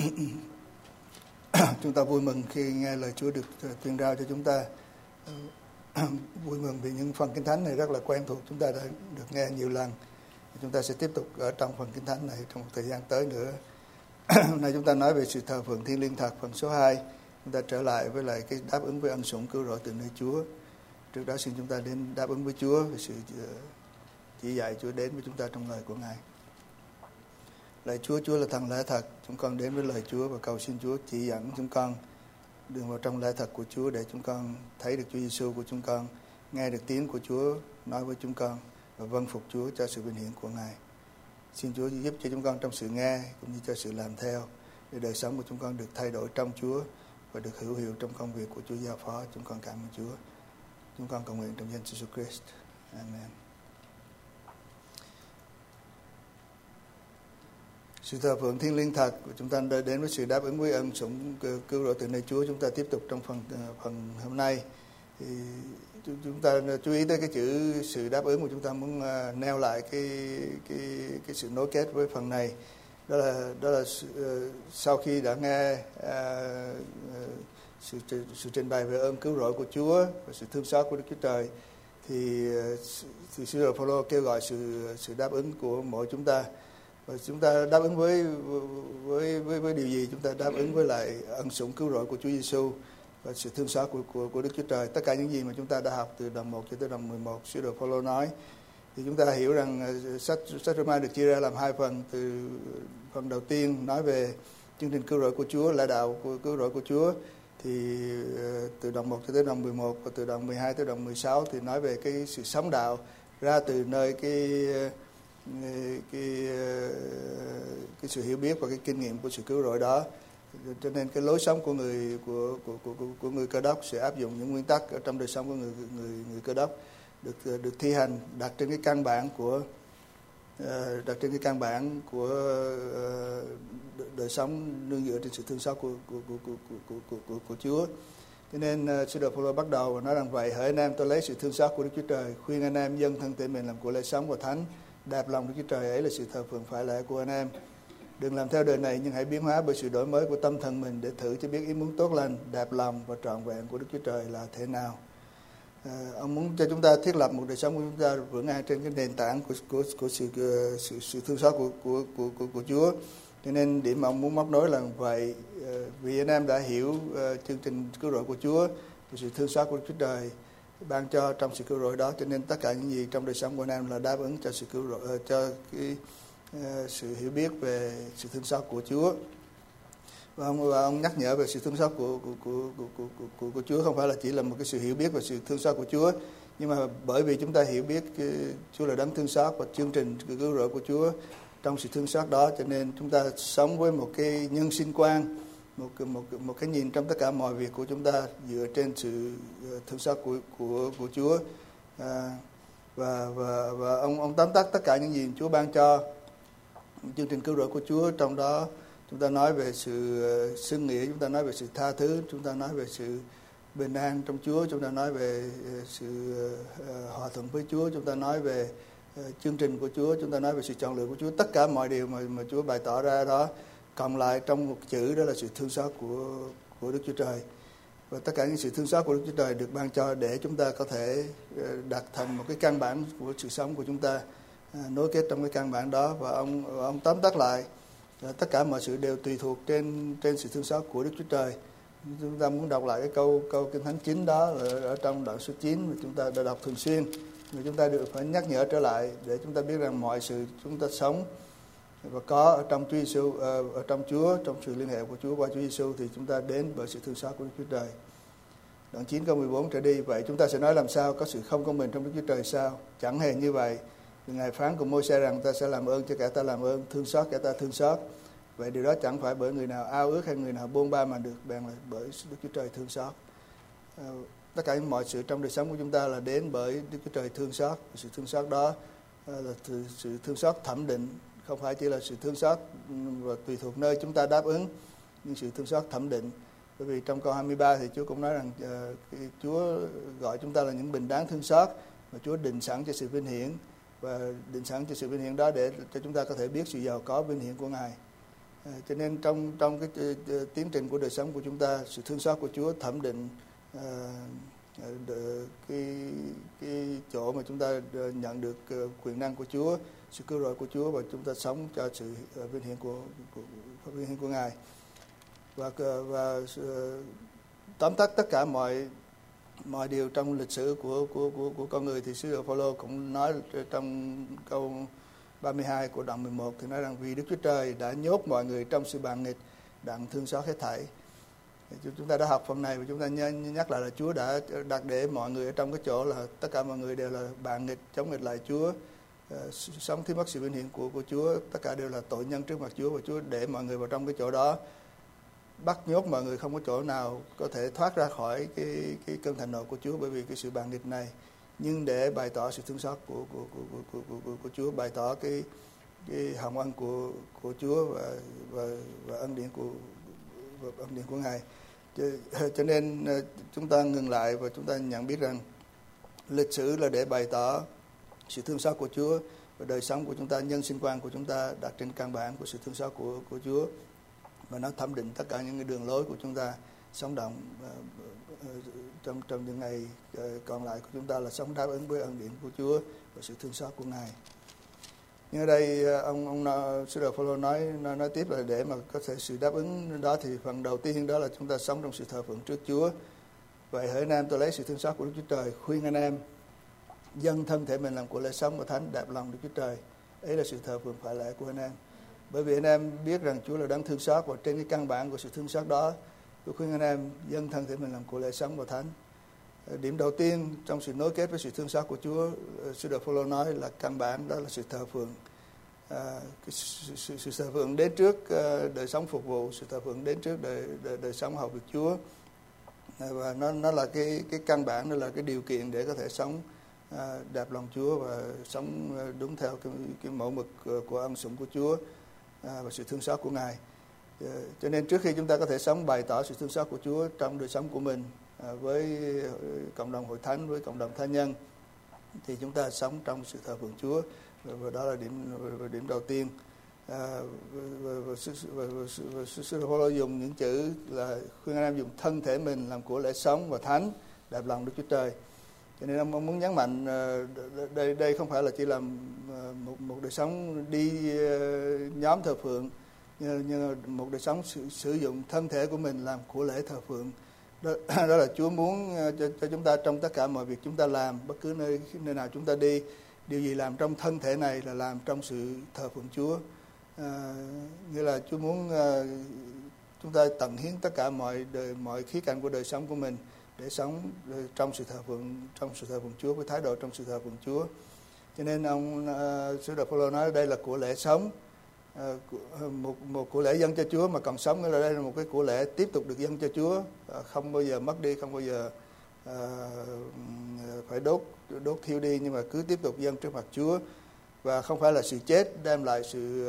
Chúng ta vui mừng khi nghe lời Chúa được tuyên rao cho chúng ta. Vui mừng vì những phần Kinh Thánh này rất là quen thuộc, chúng ta đã được nghe nhiều lần. Chúng ta sẽ tiếp tục ở trong phần Kinh Thánh này trong một thời gian tới nữa. Hôm nay chúng ta nói về sự thờ phượng thiêng liêng thật, phần số 2. Chúng ta trở lại với lại cái đáp ứng với ân sủng cứu rỗi từ nơi Chúa. Trước đó xin chúng ta đến đáp ứng với Chúa về sự chỉ dạy Chúa đến với chúng ta trong lời của Ngài. Lạy Chúa, Chúa là thần lẽ thật. Chúng con đến với lời Chúa và cầu xin Chúa chỉ dẫn chúng con đường vào trong lẽ thật của Chúa để chúng con thấy được Chúa Giêsu của chúng con, nghe được tiếng của Chúa nói với chúng con và vâng phục Chúa cho sự vinh hiển của Ngài. Xin Chúa giúp cho chúng con trong sự nghe cũng như cho sự làm theo, để đời sống của chúng con được thay đổi trong Chúa và được hữu hiệu trong công việc của Chúa giao phó. Chúng con cảm ơn Chúa. Chúng con cầu nguyện trong danh Jesus Christ. Amen. Sự thờ phượng thiêng liêng thật của chúng ta đã đến với sự đáp ứng với ân sủng cứu rỗi từ nơi Chúa. Chúng ta tiếp tục trong phần hôm nay. Thì chúng ta chú ý tới cái chữ sự đáp ứng của chúng ta muốn nêu lại cái sự nối kết với phần này. Đó là sau khi đã nghe sự trình bày về ơn cứu rỗi của Chúa và sự thương xót của Đức Chúa Trời, thì sứ đồ Phaolô kêu gọi sự đáp ứng của mỗi chúng ta. Và chúng ta đáp ứng với điều gì? Chúng ta đáp ứng với lại ân sủng cứu rỗi của Chúa Giêsu và sự thương xót của Đức Chúa Trời. Tất cả những gì mà chúng ta đã học từ đoạn 1 cho tới đoạn 11, sứ đồ Phaolô nói, thì chúng ta hiểu rằng sách Roma được chia ra làm hai phần. Từ phần đầu tiên nói về chương trình cứu rỗi của Chúa, lẽ đạo của cứu rỗi của Chúa, thì từ đoạn 1 cho tới đoạn 11, và từ đoạn 12 tới đoạn 16 thì nói về cái sự sống đạo ra từ nơi cái sự hiểu biết và cái kinh nghiệm của sự cứu rỗi đó. Cho nên cái lối sống của người Cơ Đốc sẽ áp dụng những nguyên tắc ở trong đời sống của người Cơ Đốc được thi hành đặt trên cái căn bản của đời sống nương dựa trên sự thương xót của Chúa. Cho nên sứ đồ Phaolô bắt đầu nói rằng vậy: hỡi anh em, tôi lấy sự thương xót của Đức Chúa Trời khuyên anh em dâng thân thể mình làm của lễ sống và thánh, đạp lòng Đức Chúa Trời ấy là sự thờ phượng phải lẽ của anh em. Đừng làm theo đời này, nhưng hãy biến hóa bởi sự đổi mới của tâm thần mình để thử cho biết ý muốn tốt lành, đẹp lòng và trọn vẹn của Đức Chúa Trời là thế nào. Ông muốn cho chúng ta thiết lập một đời sống của chúng ta vững an trên cái nền tảng của sự thương xót của Chúa. Cho nên điểm mà ông muốn móc nối là vậy: vì anh em đã hiểu chương trình cứu rỗi của Chúa và sự thương xót của Đức Chúa Trời ban cho trong sự cứu rỗi đó, cho nên tất cả những gì trong đời sống của anh em là đáp ứng cho sự cứu rỗi, cho cái sự hiểu biết về sự thương xót của Chúa. Và ông nhắc nhở về sự thương xót của Chúa không phải là chỉ là một cái sự hiểu biết về sự thương xót của Chúa, nhưng mà bởi vì chúng ta hiểu biết Chúa là đấng thương xót và chương trình cứu rỗi của Chúa trong sự thương xót đó, cho nên chúng ta sống với một cái nhân sinh quan, một cái nhìn trong tất cả mọi việc của chúng ta dựa trên sự thương xót của Chúa. Và ông tóm tắt tất cả những gì Chúa ban cho chương trình cứu rỗi của Chúa. Trong đó chúng ta nói về sự xưng nghĩa, chúng ta nói về sự tha thứ, chúng ta nói về sự bình an trong Chúa, chúng ta nói về sự hòa thuận với Chúa, chúng ta nói về chương trình của Chúa, chúng ta nói về sự chọn lựa của Chúa. Tất cả mọi điều mà Chúa bày tỏ ra đó cộng lại trong một chữ, đó là sự thương xót của Đức Chúa Trời. Và tất cả những sự thương xót của Đức Chúa Trời được ban cho để chúng ta có thể đặt thành một cái căn bản của sự sống của chúng ta, nối kết trong cái căn bản đó. Và ông tóm tắt lại tất cả mọi sự đều tùy thuộc trên sự thương xót của Đức Chúa Trời. Chúng ta muốn đọc lại cái câu Kinh Thánh chính đó ở trong đoạn số 9 mà chúng ta đã đọc thường xuyên, mà chúng ta được phải nhắc nhở trở lại để chúng ta biết rằng mọi sự chúng ta sống và có ở trong Chúa Giêsu, ở trong Chúa, trong sự liên hệ của Chúa qua Chúa Giêsu, thì chúng ta đến bởi sự thương xót của Đức Chúa Trời. Đoạn 9 câu 14 trở đi: vậy chúng ta sẽ nói làm sao? Có sự không công bình trong Đức Chúa Trời sao? Chẳng hề như vậy. Ngài phán cùng Môi-se rằng ta sẽ làm ơn cho kẻ ta làm ơn, thương xót kẻ ta thương xót. Vậy điều đó chẳng phải bởi người nào ao ước hay người nào bôn ba mà được, bèn là bởi Đức Chúa Trời thương xót. Tất cả mọi sự trong đời sống của chúng ta là đến bởi Đức Chúa Trời thương xót. Sự thương xót đó là sự thương xót thẩm định, không phải chỉ là sự thương xót và tùy thuộc nơi chúng ta đáp ứng, nhưng sự thương xót thẩm định. Bởi vì trong câu 23 thì Chúa cũng nói rằng Chúa gọi chúng ta là những bình đáng thương xót, và Chúa định sẵn cho sự vinh hiển, và định sẵn cho sự vinh hiển đó để cho chúng ta có thể biết sự giàu có vinh hiển của Ngài. Cho nên trong cái tiến trình của đời sống của chúng ta, sự thương xót của Chúa thẩm định cái chỗ mà chúng ta nhận được quyền năng của Chúa, sự cứu rỗi của Chúa, và chúng ta sống cho sự vinh hiển của Ngài. Và tóm tắt tất cả mọi điều trong lịch sử của con người thì sứ đồ Phaolô cũng nói trong câu 32 của đoạn 11 thì nói rằng vì Đức Chúa Trời đã nhốt mọi người trong sự bàn nghịch, đặng thương xót hết thảy. Chúng ta đã học phần này và chúng ta nhắc lại là Chúa đã đặt để mọi người ở trong cái chỗ là tất cả mọi người đều là bàn nghịch, chống nghịch lại Chúa, sống thiếu mất sự vinh hiển của Chúa, tất cả đều là tội nhân trước mặt Chúa, và Chúa để mọi người vào trong cái chỗ đó, bắt nhốt mọi người, không có chỗ nào có thể thoát ra khỏi cái cơn thịnh nộ của Chúa bởi vì cái sự bàn nghịch này, nhưng để bày tỏ sự thương xót của Chúa, bày tỏ cái hồng ân của Chúa và ân điển của Ngài. Cho nên chúng ta ngừng lại và chúng ta nhận biết rằng lịch sử là để bày tỏ sự thương xót của Chúa, và đời sống của chúng ta, nhân sinh quan của chúng ta đặt trên căn bản của sự thương xót của Chúa, và nó thẩm định tất cả những cái đường lối của chúng ta sống động trong những ngày còn lại của chúng ta là sống đáp ứng với ân điển của Chúa và sự thương xót của Ngài. Nhưng ở đây ông sứ đồ Phaolô nói tiếp là để mà có thể sự đáp ứng đó thì phần đầu tiên đó là chúng ta sống trong sự thờ phượng trước Chúa. Vậy hỡi anh em, tôi lấy sự thương xót của Đức Chúa Trời khuyên anh em dâng thân thể mình làm của lễ sống và thánh, đẹp lòng Đức Chúa Trời. Ấy là sự thờ phượng phải lẽ của anh em. Bởi vì anh em biết rằng Chúa là đấng thương xót, và trên cái căn bản của sự thương xót đó, tôi khuyên anh em dâng thân thể mình làm của lễ sống và thánh. Điểm đầu tiên trong sự nối kết với sự thương xót của Chúa, sứ đồ Phaolô nói là căn bản đó là sự thờ phượng. Sự thờ phượng đến trước đời sống phục vụ, sự thờ phượng đến trước đời sống hầu việc Chúa, và nó là cái căn bản, nó là cái điều kiện để có thể sống đẹp lòng Chúa và sống đúng theo cái mẫu mực của ân sủng của Chúa và sự thương xót của Ngài. Cho nên trước khi chúng ta có thể sống bày tỏ sự thương xót của Chúa trong đời sống của mình với cộng đồng hội thánh, với cộng đồng tha nhân, thì chúng ta sống trong sự thờ phượng Chúa, và đó là điểm đầu tiên. Sứ đồ Phaolô dùng những chữ là khuyên anh em dùng thân thể mình làm của lễ sống và thánh, đẹp lòng Đức Chúa Trời. Cho nên ông muốn nhấn mạnh đây không phải là chỉ là một đời sống đi nhóm thờ phượng, nhưng một đời sống sử dụng thân thể của mình làm của lễ thờ phượng. Đó là Chúa muốn cho chúng ta trong tất cả mọi việc chúng ta làm, bất cứ nơi nào chúng ta đi, điều gì làm trong thân thể này là làm trong sự thờ phượng Chúa. Nghĩa là Chúa muốn chúng ta tận hiến tất cả mọi khía cạnh của đời sống của mình để sống trong sự thờ phượng Chúa, với thái độ trong sự thờ phượng Chúa. Cho nên ông sứ đồ Phaolô nói đây là của lễ sống, một của lễ dâng cho Chúa mà còn sống, nghĩa là đây là một cái của lễ tiếp tục được dâng cho Chúa, không bao giờ mất đi, không bao giờ phải đốt thiêu đi, nhưng mà cứ tiếp tục dâng trước mặt Chúa. Và không phải là sự chết đem lại sự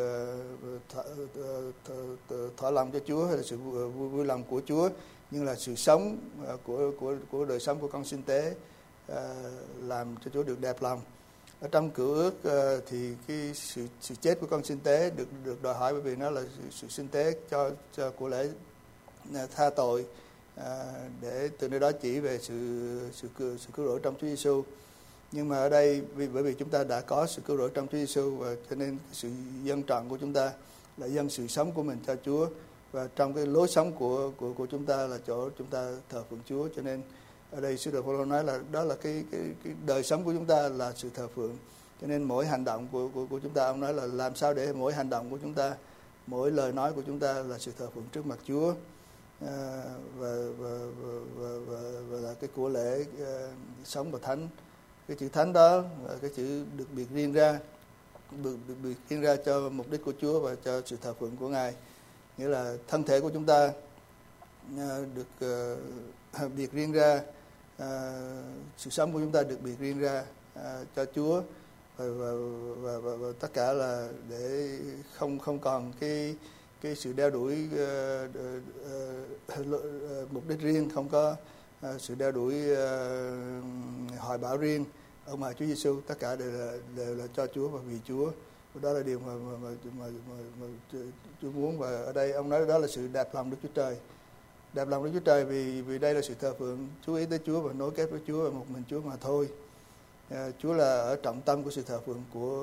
thỏa lòng cho Chúa hay là sự vui lòng của Chúa, nhưng là sự sống của đời sống của con sinh tế làm cho Chúa được đẹp lòng. Ở trong Cựu Ước thì cái sự chết của con sinh tế được đòi hỏi, bởi vì nó là sự sinh tế cho của lễ tha tội, để từ nơi đó chỉ về sự cứu rỗi trong Chúa Giêsu. Nhưng mà ở đây bởi vì chúng ta đã có sự cứu rỗi trong Chúa Giêsu, và cho nên sự dâng trọn của chúng ta là dâng sự sống của mình cho Chúa, và trong cái lối sống của chúng ta là chỗ chúng ta thờ phượng Chúa. Cho nên ở đây sứ đồ Phaolô nói là đó là cái đời sống của chúng ta là sự thờ phượng. Cho nên mỗi hành động của chúng ta, ông nói là làm sao để mỗi hành động của chúng ta, mỗi lời nói của chúng ta là sự thờ phượng trước mặt Chúa, và là cái của lễ sống và thánh. Cái chữ thánh đó là cái chữ được biệt riêng ra cho mục đích của Chúa và cho sự thờ phượng của Ngài. Nghĩa là thân thể của chúng ta được biệt riêng ra, sự sống của chúng ta được biệt riêng ra cho Chúa, và tất cả là để không còn cái sự đeo đuổi mục đích riêng, không có sự đeo đuổi hoài bão riêng ở ngoài Chúa Giêsu. Tất cả đều là cho Chúa và vì Chúa, Đó là điều mà Chúa muốn. Và ở đây ông nói đó là sự đẹp lòng Đức Chúa Trời. Đẹp lòng Đức Chúa Trời vì đây là sự thờ phượng, chú ý tới Chúa và nối kết với Chúa và một mình Chúa mà thôi. Chúa là ở trọng tâm của sự thờ phượng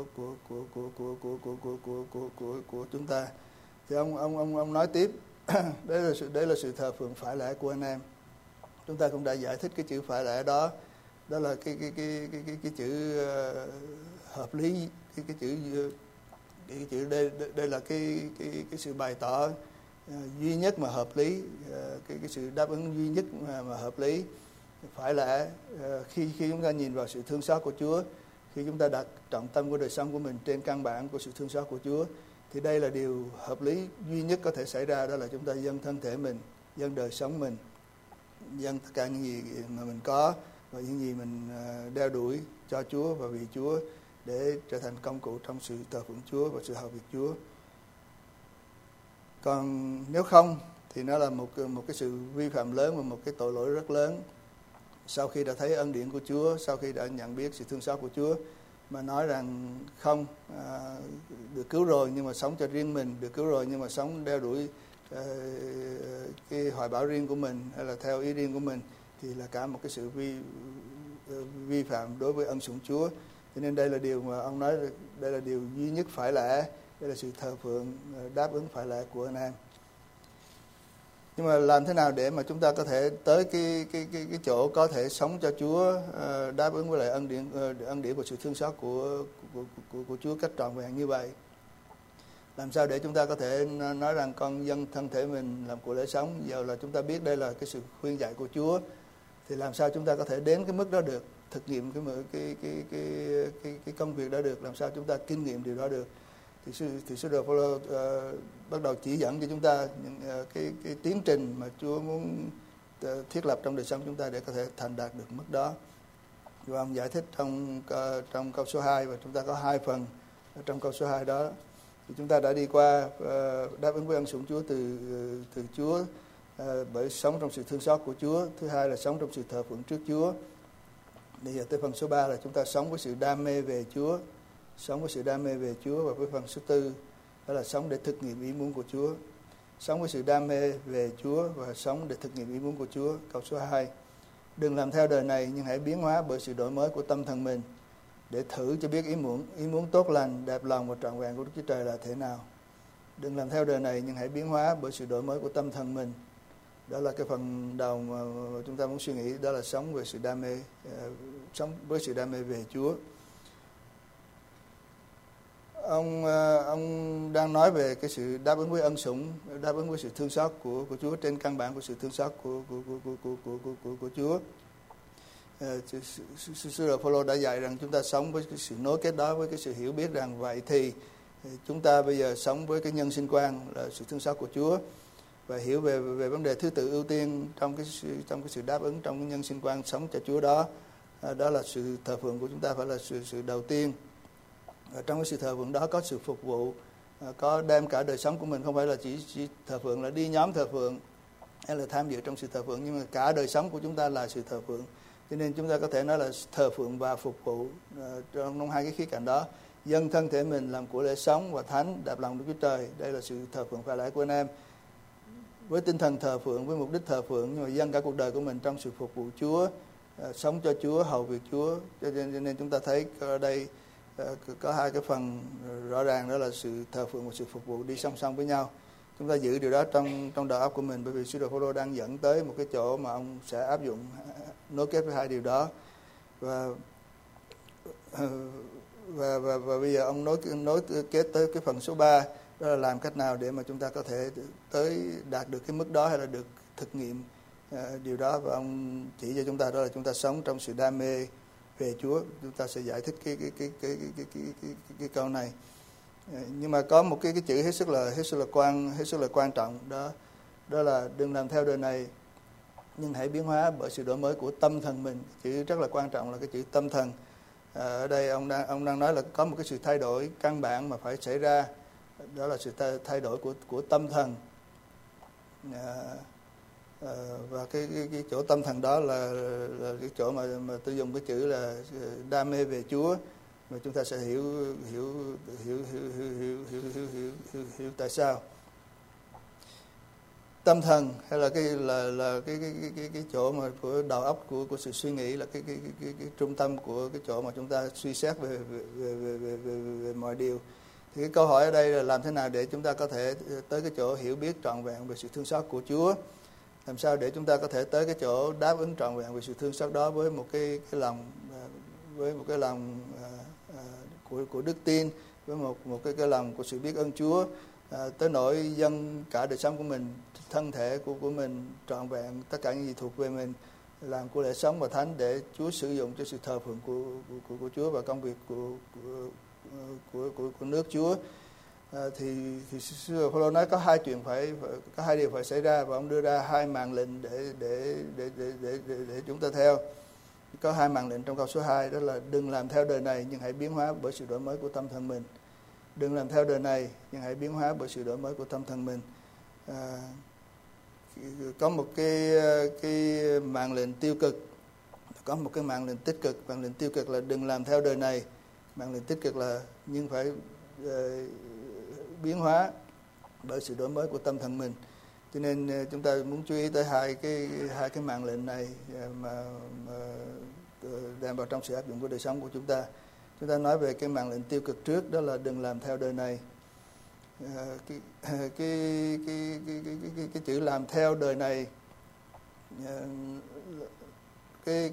của chúng ta. Thì ông nói tiếp, đây là sự thờ phượng phải lẽ của anh em. Chúng ta cũng đã giải thích cái chữ phải lẽ đó. Đó là cái chữ hợp lý, cái chữ đây là cái sự bày tỏ duy nhất mà hợp lý, cái sự đáp ứng duy nhất mà hợp lý. Phải lẽ khi chúng ta nhìn vào sự thương xót của Chúa, khi chúng ta đặt trọng tâm của đời sống của mình trên căn bản của sự thương xót của Chúa, thì đây là điều hợp lý duy nhất có thể xảy ra. Đó là chúng ta dâng thân thể mình, dâng đời sống mình, dâng tất cả những gì mà mình có và những gì mình đeo đuổi cho Chúa và vì Chúa, để trở thành công cụ trong sự thờ phượng Chúa và sự hầu việc Chúa. Còn nếu không thì nó là một cái sự vi phạm lớn và một cái tội lỗi rất lớn. Sau khi đã thấy ân điển của Chúa, sau khi đã nhận biết sự thương xót của Chúa, mà nói rằng không, được cứu rồi nhưng mà sống cho riêng mình, được cứu rồi nhưng mà sống đeo đuổi cái hoài bão riêng của mình hay là theo ý riêng của mình, thì là cả một cái sự vi phạm đối với ân sủng Chúa. Cho nên đây là điều mà ông nói, đây là điều duy nhất phải lẽ, đây là sự thờ phượng đáp ứng phải lẽ của anh em. Nhưng mà làm thế nào để mà chúng ta có thể tới cái chỗ có thể sống cho Chúa, đáp ứng với lại ân điển của sự thương xót của Chúa cách trọn vẹn như vậy? Làm sao để chúng ta có thể nói rằng con dâng thân thể mình làm của lễ sống? Giờ là chúng ta biết đây là cái sự khuyên dạy của Chúa, thì làm sao chúng ta có thể đến cái mức đó được, thực nghiệm cái công việc đó được, làm sao chúng ta kinh nghiệm điều đó được? Thì sứ đồ Phaolô bắt đầu chỉ dẫn cho chúng ta những cái tiến trình mà Chúa muốn thiết lập trong đời sống chúng ta để có thể thành đạt được mức đó. Và ông giải thích trong câu số 2, và chúng ta có 2 phần trong câu số 2 đó. Thì chúng ta đã đi qua đáp ứng với ân sủng Chúa từ Chúa bởi sống trong sự thương xót của Chúa. Thứ hai là sống trong sự thờ phượng trước Chúa. Bây giờ tới phần số 3 là chúng ta sống với sự đam mê về Chúa. Sống với sự đam mê về Chúa. Và với phần số 4 đó là sống để thực nghiệm ý muốn của Chúa. Sống với sự đam mê về Chúa và sống để thực nghiệm ý muốn của Chúa. Câu số 2: đừng làm theo đời này, nhưng hãy biến hóa bởi sự đổi mới của tâm thần mình, để thử cho biết ý muốn tốt lành, đẹp lòng và trọn vẹn của Đức Chúa Trời là thế nào. Đừng làm theo đời này, nhưng hãy biến hóa bởi sự đổi mới của tâm thần mình. Đó là cái phần đầu mà chúng ta muốn suy nghĩ, đó là sống về sự đam mê, sống với sự đam mê về Chúa. Ông đang nói về cái sự đáp ứng với ân sủng, đáp ứng với sự thương xót của Chúa trên căn bản của sự thương xót của Chúa. Sứ đồ Phaolô đã dạy rằng chúng ta sống với cái sự nối kết đó, với cái sự hiểu biết rằng vậy thì chúng ta bây giờ sống với cái nhân sinh quan là sự thương xót của Chúa, và hiểu về vấn đề thứ tự ưu tiên trong cái sự đáp ứng trong cái nhân sinh quan sống cho Chúa đó. Đó là sự thờ phượng của chúng ta phải là sự đầu tiên. Ở trong cái sự thờ phượng đó có sự phục vụ, có đem cả đời sống của mình, không phải là chỉ thờ phượng là đi nhóm thờ phượng hay là tham dự trong sự thờ phượng, nhưng mà cả đời sống của chúng ta là sự thờ phượng. Cho nên chúng ta có thể nói là thờ phượng và phục vụ trong hai cái khía cạnh đó. Dâng thân thể mình làm của lễ sống và thánh, đẹp lòng Đức Chúa Trời, đây là sự thờ phượng phải lẽ của anh em, với tinh thần thờ phượng, với mục đích thờ phượng, nhưng mà dâng cả cuộc đời của mình trong sự phục vụ Chúa, sống cho Chúa, hầu việc Chúa. Cho nên chúng ta thấy ở đây có hai cái phần rõ ràng, đó là sự thờ phượng và sự phục vụ đi song song với nhau. Chúng ta giữ điều đó trong đầu óc của mình, bởi vì sứ đồ Phaolô đang dẫn tới một cái chỗ mà ông sẽ áp dụng nối kết với hai điều đó. Và bây giờ ông nối kết tới cái phần số 3, đó là làm cách nào để mà chúng ta có thể đạt được cái mức đó hay là được thực nghiệm điều đó. Và ông chỉ cho chúng ta đó là chúng ta sống trong sự đam mê về Chúa. Chúng ta sẽ giải thích cái câu này. Nhưng mà có một cái chữ hết sức là quan trọng đó, đó là đừng làm theo đời này, nhưng hãy biến hóa bởi sự đổi mới của tâm thần mình. Chữ rất là quan trọng là cái chữ tâm thần. Ở đây ông đang nói là có một cái sự thay đổi căn bản mà phải xảy ra, đó là sự thay đổi của tâm thần. Và cái chỗ tâm thần đó là cái chỗ mà tôi dùng cái chữ là đam mê về Chúa. và chúng ta sẽ hiểu tại sao. Tâm thần hay là cái chỗ mà của đầu óc của sự suy nghĩ là cái trung tâm của cái chỗ mà chúng ta suy xét về mọi điều. Thì cái câu hỏi ở đây là làm thế nào để chúng ta có thể tới cái chỗ hiểu biết trọn vẹn về sự thương xót của Chúa? Làm sao để chúng ta có thể tới cái chỗ đáp ứng trọn vẹn về sự thương xót đó với một cái lòng của đức tin, với một cái lòng của sự biết ơn Chúa, tới nỗi dâng cả đời sống của mình, thân thể của mình trọn vẹn, tất cả những gì thuộc về mình làm của lễ sống và thánh để Chúa sử dụng cho sự thờ phượng của Chúa và công việc của nước Chúa. Thì Phaolô nói có hai điều phải xảy ra, và ông đưa ra hai mạng lệnh để chúng ta theo. Có hai mạng lệnh trong câu số 2, đó là đừng làm theo đời này nhưng hãy biến hóa bởi sự đổi mới của tâm thần mình. Đừng làm theo đời này nhưng hãy biến hóa bởi sự đổi mới của tâm thần mình. Có một cái mạng lệnh tiêu cực, có một cái mạng lệnh tích cực. Mạng lệnh tiêu cực là đừng làm theo đời này, mạng lệnh tích cực là nhưng phải biến hóa bởi sự đổi mới của tâm thần mình. Cho nên chúng ta muốn chú ý tới hai cái mạng lệnh này mà đem vào trong sự áp dụng của đời sống của chúng ta. Chúng ta nói về cái mạng lệnh tiêu cực trước, đó là đừng làm theo đời này. Cái chữ làm theo đời này, cái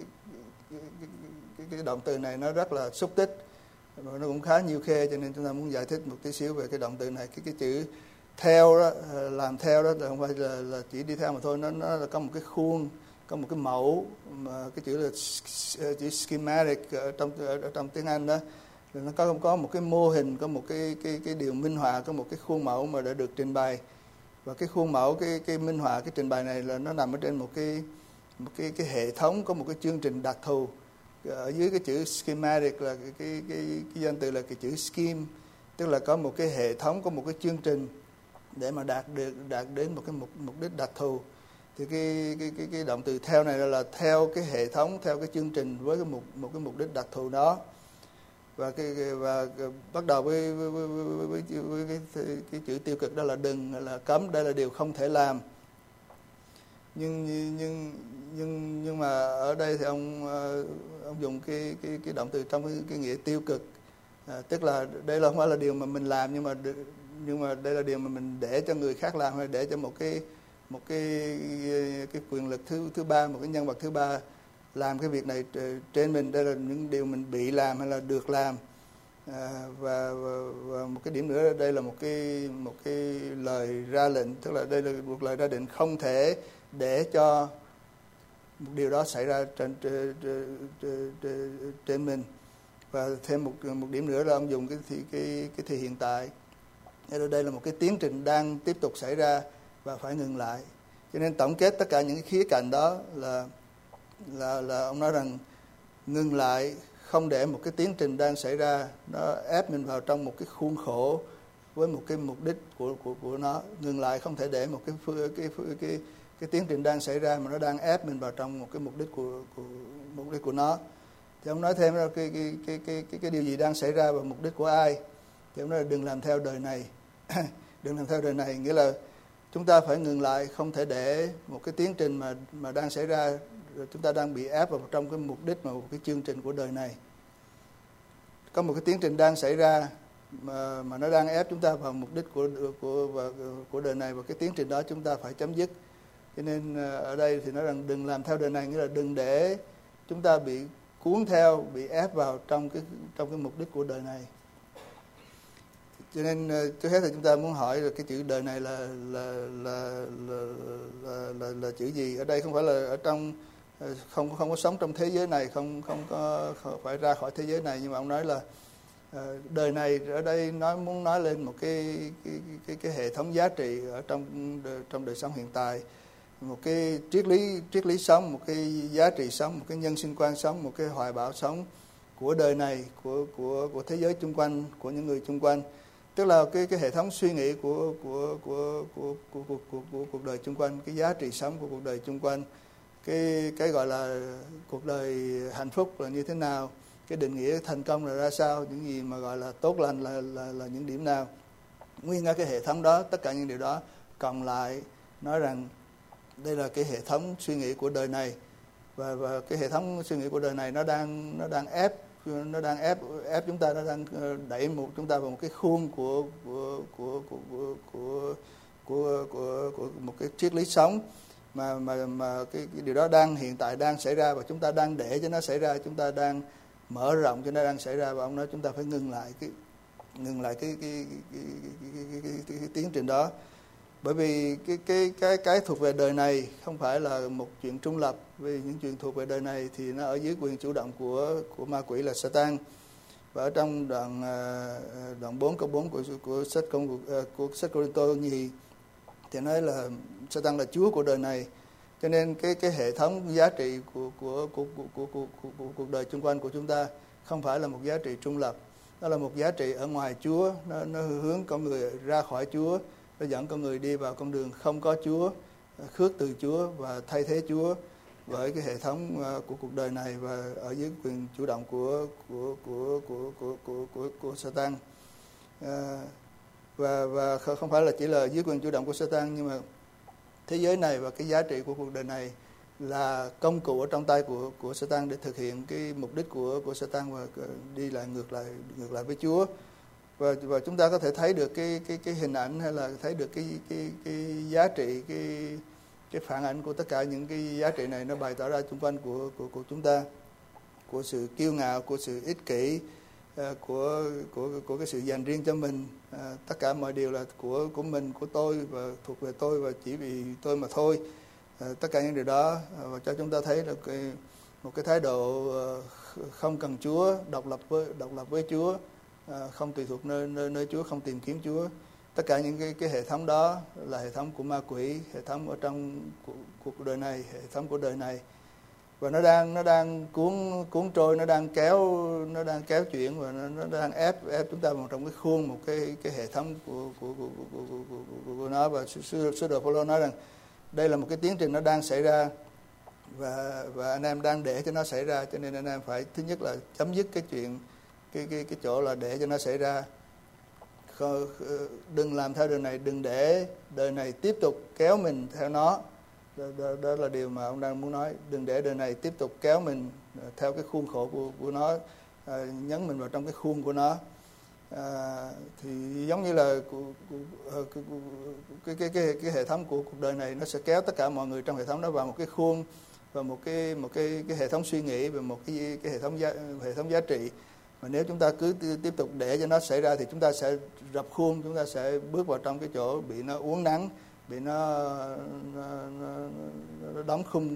động từ này nó rất là xúc tích và nó cũng khá nhiều khê, cho nên chúng ta muốn giải thích một tí xíu về cái động từ này. Cái chữ theo đó, làm theo đó là không phải là chỉ đi theo mà thôi, nó là có một cái khuôn, có một cái mẫu, mà cái chữ là chữ schematic ở trong tiếng Anh đó, nó có một cái mô hình, có một cái điều minh họa, có một cái khuôn mẫu mà đã được trình bày. Và cái khuôn mẫu, cái minh họa, cái trình bày này là nó nằm ở trên một cái hệ thống, có một cái chương trình đặc thù. Ở dưới cái chữ schematic là cái danh từ là cái chữ scheme, tức là có một cái hệ thống, có một cái chương trình để mà đạt đến một cái mục đích đặc thù. Thì cái động từ theo này là theo cái hệ thống, theo cái chương trình với một cái mục đích đặc thù đó. Và bắt đầu với cái chữ tiêu cực, đó là đừng, là cấm, đây là điều không thể làm. Nhưng mà ở đây thì ông dùng cái động từ trong cái nghĩa tiêu cực, tức là đây là không phải là điều mà mình làm, nhưng mà đây là điều mà mình để cho người khác làm, hay để cho một cái quyền lực thứ ba, một cái nhân vật thứ ba làm cái việc này trên mình. Đây là những điều mình bị làm hay là được làm. Và một cái điểm nữa, đây là một cái lời ra lệnh, tức là đây là một lời ra lệnh không thể để cho một điều đó xảy ra trên mình. Và thêm một điểm nữa là ông dùng cái thì hiện tại. Đây là một cái tiến trình đang tiếp tục xảy ra và phải ngừng lại. Cho nên tổng kết tất cả những cái khía cạnh đó là ông nói rằng ngừng lại, không để một cái tiến trình đang xảy ra nó ép mình vào trong một cái khuôn khổ với một cái mục đích của nó. Ngừng lại, không thể để một cái tiến trình đang xảy ra mà nó đang ép mình vào trong một cái mục đích của nó. Thì ông nói thêm là cái điều gì đang xảy ra và mục đích của ai. Thì ông nói là đừng làm theo đời này. Đừng làm theo đời này nghĩa là chúng ta phải ngừng lại, không thể để một cái tiến trình mà đang xảy ra, chúng ta đang bị ép vào trong cái mục đích mà một cái chương trình của đời này. Có một cái tiến trình đang xảy ra mà nó đang ép chúng ta vào mục đích của đời này, và cái tiến trình đó chúng ta phải chấm dứt. Cho nên ở đây thì nói rằng đừng làm theo đời này, nghĩa là đừng để chúng ta bị cuốn theo, bị ép vào trong cái mục đích của đời này. Cho nên trước hết thì chúng ta muốn hỏi là cái chữ đời này là chữ gì. Ở đây không phải là ở trong không có sống trong thế giới này, không có phải ra khỏi thế giới này, nhưng mà ông nói là đời này ở đây muốn nói lên một cái hệ thống giá trị ở trong đời sống hiện tại, một cái triết lý sống, một cái giá trị sống, một cái nhân sinh quan sống, một cái hoài bão sống của đời này, của thế giới xung quanh, của những người xung quanh. Tức là cái hệ thống suy nghĩ của cuộc đời xung quanh, cái giá trị sống của cuộc đời xung quanh, cái gọi là cuộc đời hạnh phúc là như thế nào, cái định nghĩa thành công là ra sao, những gì mà gọi là tốt lành là những điểm nào. Nguyên cả cái hệ thống đó, tất cả những điều đó cộng lại nói rằng đây là cái hệ thống suy nghĩ của đời này, và cái hệ thống suy nghĩ của đời này nó đang ép chúng ta, nó đang đẩy chúng ta vào một cái khuôn của một cái triết lý sống mà cái điều đó hiện tại đang xảy ra, và chúng ta đang để cho nó xảy ra, chúng ta đang mở rộng cho nó đang xảy ra, và ông nói chúng ta phải ngừng lại cái tiến trình đó. Bởi vì cái thuộc về đời này không phải là một chuyện trung lập, vì những chuyện thuộc về đời này thì nó ở dưới quyền chủ động của ma quỷ là Satan. Và ở trong đoạn 4 câu 4 của sách Cô-rinh-tô nhì thì nói là Satan là chúa của đời này. Cho nên cái hệ thống giá trị của cuộc đời xung quanh của chúng ta không phải là một giá trị trung lập, nó là một giá trị ở ngoài Chúa, nó hướng con người ra khỏi Chúa, nó dẫn con người đi vào con đường không có Chúa, khước từ Chúa và thay thế Chúa với cái hệ thống của cuộc đời này và ở dưới quyền chủ động của Satan. Và không phải là chỉ là dưới quyền chủ động của Satan, nhưng mà thế giới này và cái giá trị của cuộc đời này là công cụ ở trong tay của Satan để thực hiện cái mục đích của Satan và đi lại ngược lại với Chúa. Và chúng ta có thể thấy được cái hình ảnh, hay là thấy được cái giá trị, cái phản ảnh của tất cả những cái giá trị này nó bày tỏ ra xung quanh của chúng ta, của sự kiêu ngạo, của sự ích kỷ, của cái sự dành riêng cho mình. Tất cả mọi điều là của mình, của tôi và thuộc về tôi và chỉ vì tôi mà thôi. Tất cả những điều đó và cho chúng ta thấy được một cái thái độ không cần Chúa, độc lập với Chúa, không tùy thuộc nơi Chúa, không tìm kiếm Chúa. Tất cả những cái hệ thống đó là hệ thống của ma quỷ, hệ thống ở trong cuộc đời này, hệ thống của đời này, và nó đang cuốn trôi, nó đang kéo chuyển, và nó đang ép chúng ta vào trong cái khuôn một cái hệ thống của nó. Và sứ đồ Phaolô nói rằng đây là một cái tiến trình nó đang xảy ra, và anh em đang để cho nó xảy ra, cho nên anh em phải thứ nhất là chấm dứt cái chuyện cái chỗ là để cho nó xảy ra. Đừng làm theo đời này, đừng để đời này tiếp tục kéo mình theo nó. Đó là điều mà ông đang muốn nói. Đừng để đời này tiếp tục kéo mình theo cái khuôn khổ của nó, nhấn mình vào trong cái khuôn của nó. Thì giống như là cái hệ thống của cuộc đời này nó sẽ kéo tất cả mọi người trong hệ thống đó vào một cái khuôn và một cái hệ thống suy nghĩ về một cái hệ thống giá trị. Mà nếu chúng ta cứ tiếp tục để cho nó xảy ra thì chúng ta sẽ rập khuôn, chúng ta sẽ bước vào trong cái chỗ bị nó uốn nắn, bị nó đóng khung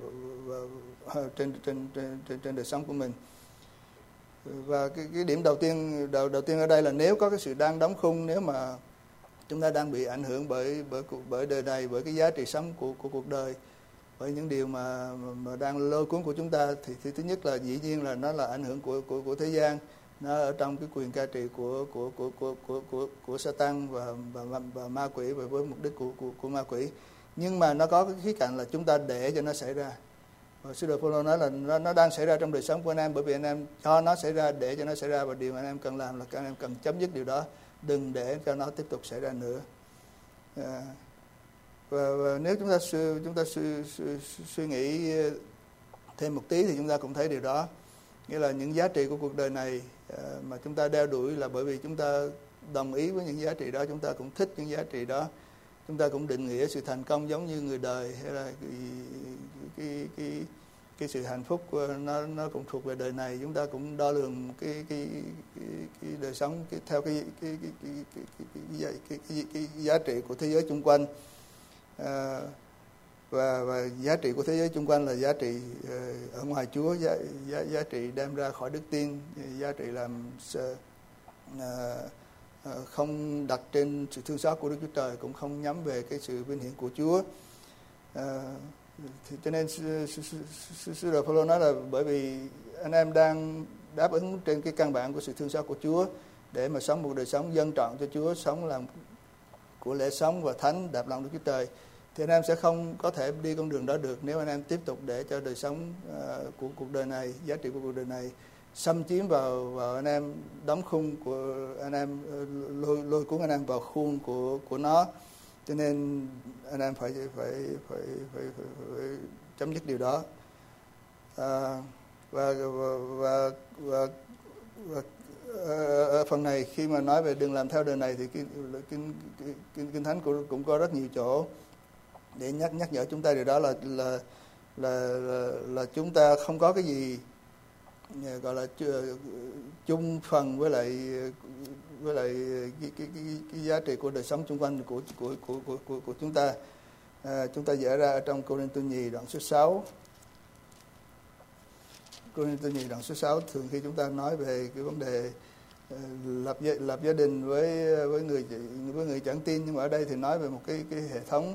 trên đời sống của mình. Và cái điểm đầu tiên ở đây là nếu có cái sự đang đóng khung, nếu mà chúng ta đang bị ảnh hưởng bởi đời này, bởi cái giá trị sống của cuộc đời, bởi những điều mà đang lôi cuốn của chúng ta, thì thứ nhất là dĩ nhiên là nó là ảnh hưởng của thế gian, nó ở trong cái quyền cai trị của Satan và ma quỷ, và với mục đích của ma quỷ. Nhưng mà nó có cái khía cạnh là chúng ta để cho nó xảy ra. Và sứ đồ Phaolô nói là nó đang xảy ra trong đời sống của anh em, bởi vì anh em cho nó xảy ra, để cho nó xảy ra, và điều mà anh em cần làm là anh em cần chấm dứt điều đó, đừng để cho nó tiếp tục xảy ra nữa. Và nếu chúng ta suy nghĩ thêm một tí thì chúng ta cũng thấy điều đó. Nghĩa là những giá trị của cuộc đời này mà chúng ta đeo đuổi là bởi vì chúng ta đồng ý với những giá trị đó, chúng ta cũng thích những giá trị đó, chúng ta cũng định nghĩa sự thành công giống như người đời, hay là cái sự hạnh phúc nó cũng thuộc về đời này. Chúng ta cũng đo lường cái đời sống theo cái giá trị của thế giới xung quanh. Và giá trị của thế giới xung quanh là giá trị ở ngoài Chúa, giá trị đem ra khỏi đức tin, giá trị làm không đặt trên sự thương xót của Đức Chúa Trời, cũng không nhắm về cái sự vinh hiển của Chúa. Cho nên sứ đồ Phaolô nói là bởi vì anh em đang đáp ứng trên cái căn bản của sự thương xót của Chúa để mà sống một đời sống dân trọn cho Chúa, sống làm của lễ sống và thánh đạp lòng Đức Chúa Trời, thì anh em sẽ không có thể đi con đường đó được nếu anh em tiếp tục để cho đời sống của cuộc đời này, giá trị của cuộc đời này xâm chiếm vào anh em, đóng khung của anh em, lôi cuốn anh em vào khuôn của nó. Cho nên anh em phải chấm dứt điều đó. Và ở phần này khi mà nói về đừng làm theo đời này thì Kinh Thánh cũng có rất nhiều chỗ để nhắc nhở chúng ta điều đó là chúng ta không có cái gì gọi là chung phần với lại cái giá trị của đời sống xung quanh của chúng ta. Chúng ta dễ ra ở trong Cô-rinh-tô nhì đoạn số 6. Cô-rinh-tô nhì đoạn số 6 thường khi chúng ta nói về cái vấn đề lập gia đình với người chẳng tin, nhưng mà ở đây thì nói về một cái hệ thống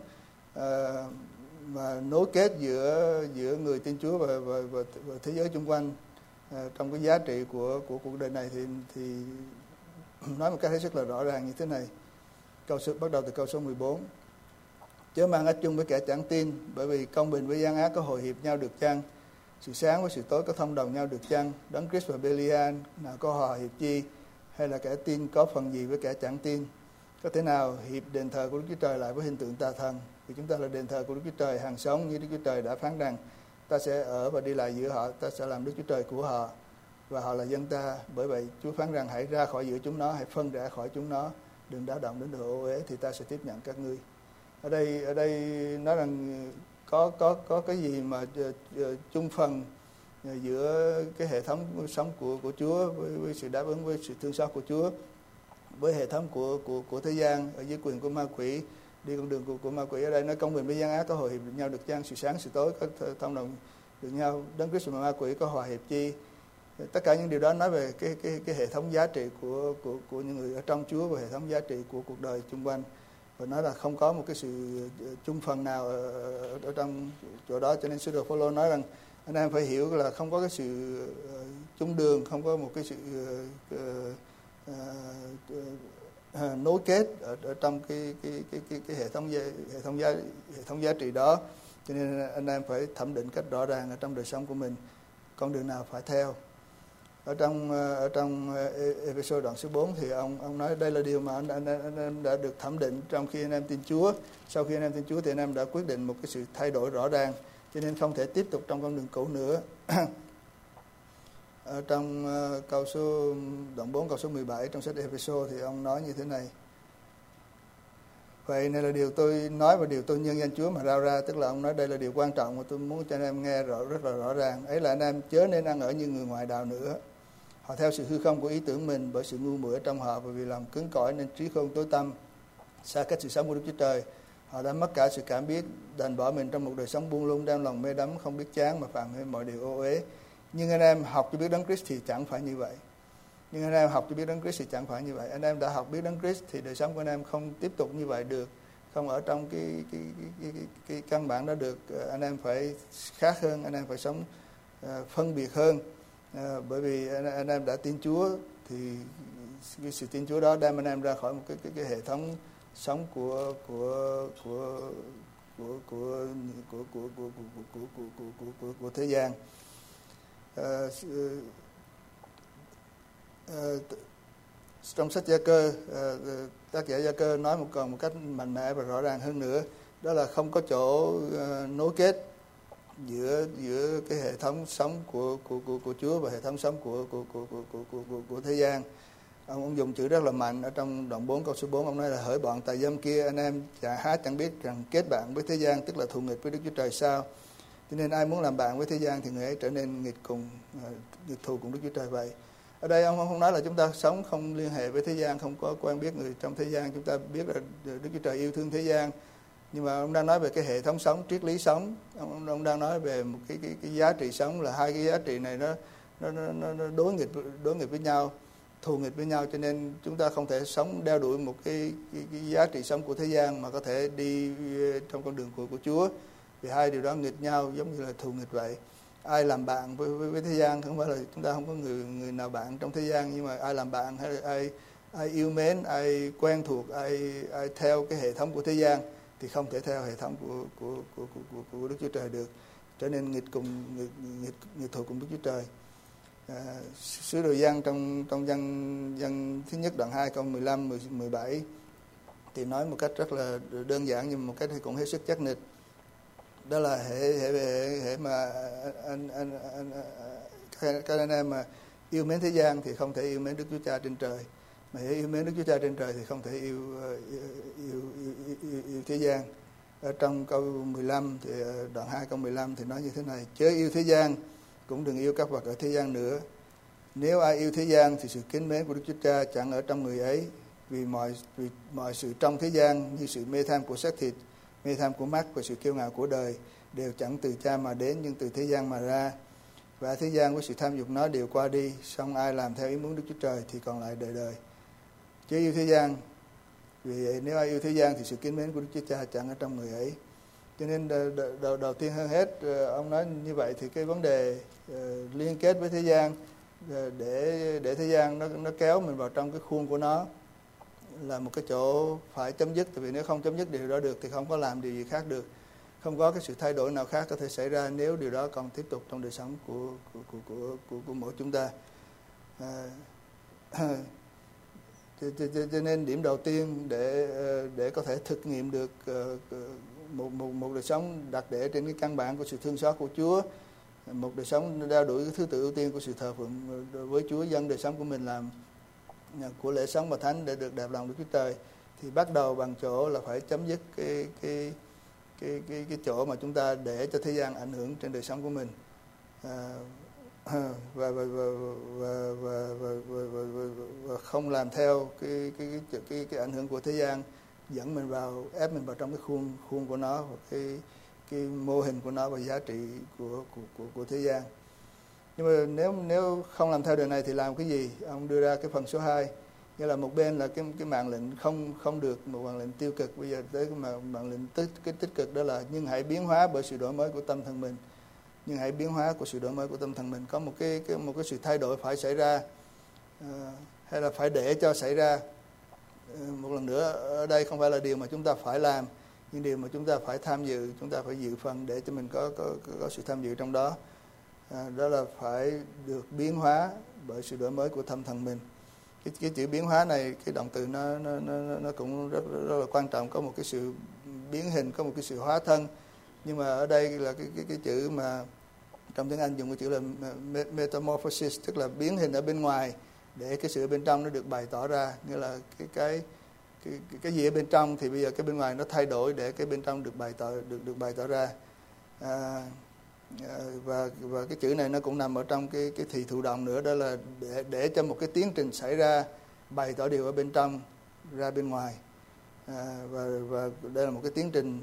mà nối kết giữa người tin Chúa và thế giới xung quanh. Trong cái giá trị của cuộc đời này thì nói một cách hết sức là rõ ràng như thế này. Bắt đầu từ câu số 14. Chớ mang ách chung với kẻ chẳng tin, bởi vì công bình với gian ác có hội hiệp nhau được chăng? Sự sáng với sự tối có thông đồng nhau được chăng? Đấng Christ và Belial nào có hòa hiệp chi? Hay là kẻ tin có phần gì với kẻ chẳng tin? Có thể nào hiệp đền thờ của Đức Chúa Trời lại với hình tượng tà thần? Vì chúng ta là đền thờ của Đức Chúa Trời hàng sống, như Đức Chúa Trời đã phán rằng: ta sẽ ở và đi lại giữa họ, ta sẽ làm Đức Chúa Trời của họ, và họ là dân ta. Bởi vậy Chúa phán rằng: hãy ra khỏi giữa chúng nó, hãy phân rẽ khỏi chúng nó, đừng đáo động đến đồ ô uế, thì ta sẽ tiếp nhận các ngươi. Ở đây nói rằng có cái gì mà chung phần giữa cái hệ thống sống của Chúa với sự đáp ứng với sự thương xót của Chúa, với hệ thống của thế gian ở dưới quyền của ma quỷ, đi con đường của ma quỷ. Ở đây nói công bình với gian ác có hòa hiệp được nhau được chăng? Sự sáng sự tối có thông đồng được nhau. Đấng Christ và ma quỷ có hòa hiệp chi? Tất cả những điều đó nói về cái hệ thống giá trị của những người ở trong Chúa và hệ thống giá trị của cuộc đời xung quanh, và nói là không có một cái sự chung phần nào ở trong chỗ đó. Cho nên sứ đồ Phaolô nói rằng anh em phải hiểu là không có cái sự chung đường, không có một cái sự nối kết ở trong cái hệ thống giá trị đó. Cho nên anh em phải thẩm định cách rõ ràng ở trong đời sống của mình con đường nào phải theo. Ở trong Ê-phê-sô đoạn số 4 thì ông nói đây là điều mà anh em đã được thẩm định trong khi anh em tin Chúa. Sau khi anh em tin Chúa thì anh em đã quyết định một cái sự thay đổi rõ ràng, cho nên không thể tiếp tục trong con đường cũ nữa. Ở trong đoạn 4 câu số 17 trong sách Ê-phê-sô thì ông nói như thế này: vậy này là điều tôi nói và điều tôi nhân danh Chúa mà rao ra. Tức là ông nói đây là điều quan trọng mà tôi muốn cho anh em nghe rất là rõ ràng. Ấy là anh em chớ nên ăn ở như người ngoại đạo nữa. Họ theo sự hư không của ý tưởng mình, bởi sự ngu muội ở trong họ, và vì lòng cứng cỏi nên trí khôn tối tăm, xa cách sự sống của Đức Chúa Trời. Họ đã mất cả sự cảm biết, đành bỏ mình trong một đời sống buông lung, đem lòng mê đắm, không biết chán mà phạm mọi điều ô uế. Nhưng anh em học cho biết Đấng Christ thì chẳng phải như vậy. Anh em đã học biết Đấng Christ thì đời sống của anh em không tiếp tục như vậy được, không ở trong cái căn bản đó được. Anh em phải khác hơn, anh em phải sống phân biệt hơn. Bởi vì anh em đã tin Chúa thì cái sự tin Chúa đó đem anh em ra khỏi một cái hệ thống sống của thế gian. Trong sách Gia Cơ, tác giả Gia Cơ nói một cách mạnh mẽ và rõ ràng hơn nữa, đó là không có chỗ nối kết giữa cái hệ thống sống của Chúa và hệ thống sống của thế gian. Ông dùng chữ rất là mạnh ở trong đoạn 4 câu số 4. Ông nói là: hỡi bọn tà dâm kia, anh em chẳng biết rằng kết bạn với thế gian tức là thù nghịch với Đức Chúa Trời sao? Cho nên ai muốn làm bạn với thế gian thì người ấy trở nên nghịch thù cùng Đức Chúa Trời vậy. Ở đây ông không nói là chúng ta sống không liên hệ với thế gian, không có quen biết người trong thế gian. Chúng ta biết là Đức Chúa Trời yêu thương thế gian, nhưng mà ông đang nói về cái hệ thống sống, triết lý sống. Ông đang nói về một cái giá trị sống, là hai cái giá trị này nó đối nghịch với nhau, thù nghịch với nhau. Cho nên chúng ta không thể sống đeo đuổi một cái giá trị sống của thế gian mà có thể đi trong con đường của Chúa, vì hai điều đó nghịch nhau, giống như là thù nghịch vậy. Ai làm bạn với thế gian, không phải là chúng ta không có người nào bạn trong thế gian, nhưng mà ai làm bạn hay là ai yêu mến, ai quen thuộc, ai theo cái hệ thống của thế gian thì không thể theo hệ thống của Đức Chúa Trời được, trở nên nghịch thù cùng Đức Chúa Trời. Sứ đồ Giăng trong Giăng thứ nhất đoạn 2 câu 15 17 thì nói một cách rất là đơn giản nhưng một cách thì cũng hết sức chắc nịch. Đó là hệ mà các anh em mà yêu mến thế gian thì không thể yêu mến Đức Chúa Cha trên trời, mà hễ yêu mến Đức Chúa Cha trên trời thì không thể yêu thế gian. Ở trong câu 15 thì đoạn 2 câu 15 thì nói như thế này: chớ yêu thế gian, cũng đừng yêu các vật ở thế gian nữa. Nếu ai yêu thế gian thì sự kính mến của Đức Chúa Cha chẳng ở trong người ấy. Vì mọi sự trong thế gian như sự mê tham của xác thịt, mê tham của mắt và sự kiêu ngạo của đời đều chẳng từ Cha mà đến, nhưng từ thế gian mà ra. Và thế gian với sự tham dục nó đều qua đi, song ai làm theo ý muốn Đức Chúa Trời thì còn lại đời đời. Chứ yêu thế gian, vì nếu ai yêu thế gian thì sự kính mến của Đức Chúa Cha chẳng ở trong người ấy. Cho nên đầu tiên hơn hết, ông nói như vậy thì cái vấn đề liên kết với thế gian, để thế gian nó kéo mình vào trong cái khuôn của nó là một cái chỗ phải chấm dứt. Tại vì nếu không chấm dứt điều đó được thì không có làm điều gì khác được, không có cái sự thay đổi nào khác có thể xảy ra nếu điều đó còn tiếp tục trong đời sống của mỗi chúng ta. Cho nên điểm đầu tiên để có thể thực nghiệm được một đời sống đặt để trên cái căn bản của sự thương xót của Chúa, một đời sống đeo đuổi cái thứ tự ưu tiên của sự thờ phượng với Chúa, dâng đời sống của mình làm của lễ sống và thánh để được đẹp lòng Đức Chúa Trời, thì bắt đầu bằng chỗ là phải chấm dứt cái chỗ mà chúng ta để cho thế gian ảnh hưởng trên đời sống của mình, và không làm theo cái ảnh hưởng của thế gian dẫn mình vào, ép mình vào trong cái khuôn của nó, và cái mô hình của nó và giá trị của thế gian. Nhưng mà nếu không làm theo điều này thì làm cái gì? Ông đưa ra cái phần số 2, nghĩa là một bên là cái mạng lệnh không được, một mạng lệnh tiêu cực. Bây giờ tới cái mạng lệnh tích cực, đó là nhưng hãy biến hóa bởi sự đổi mới của tâm thần mình. Nhưng hãy biến hóa của sự đổi mới của tâm thần mình. Có một cái sự thay đổi phải xảy ra, hay là phải để cho xảy ra. Một lần nữa, ở đây không phải là điều mà chúng ta phải làm, nhưng điều mà chúng ta phải tham dự, chúng ta phải dự phần để cho mình có sự tham dự trong đó. Đó là phải được biến hóa bởi sự đổi mới của tâm thần mình. Cái chữ biến hóa này, cái động từ nó cũng rất là quan trọng. Có một cái sự biến hình, có một cái sự hóa thân. Nhưng mà ở đây là cái chữ mà trong tiếng Anh dùng cái chữ là metamorphosis, tức là biến hình ở bên ngoài để cái sự ở bên trong nó được bày tỏ ra. Nghĩa là cái gì ở bên trong thì bây giờ cái bên ngoài nó thay đổi để cái bên trong được bày tỏ ra. Và cái chữ này nó cũng nằm ở trong cái thì thụ động nữa, đó là để cho một cái tiến trình xảy ra, bày tỏ điều ở bên trong ra bên ngoài. Và đây là một cái tiến trình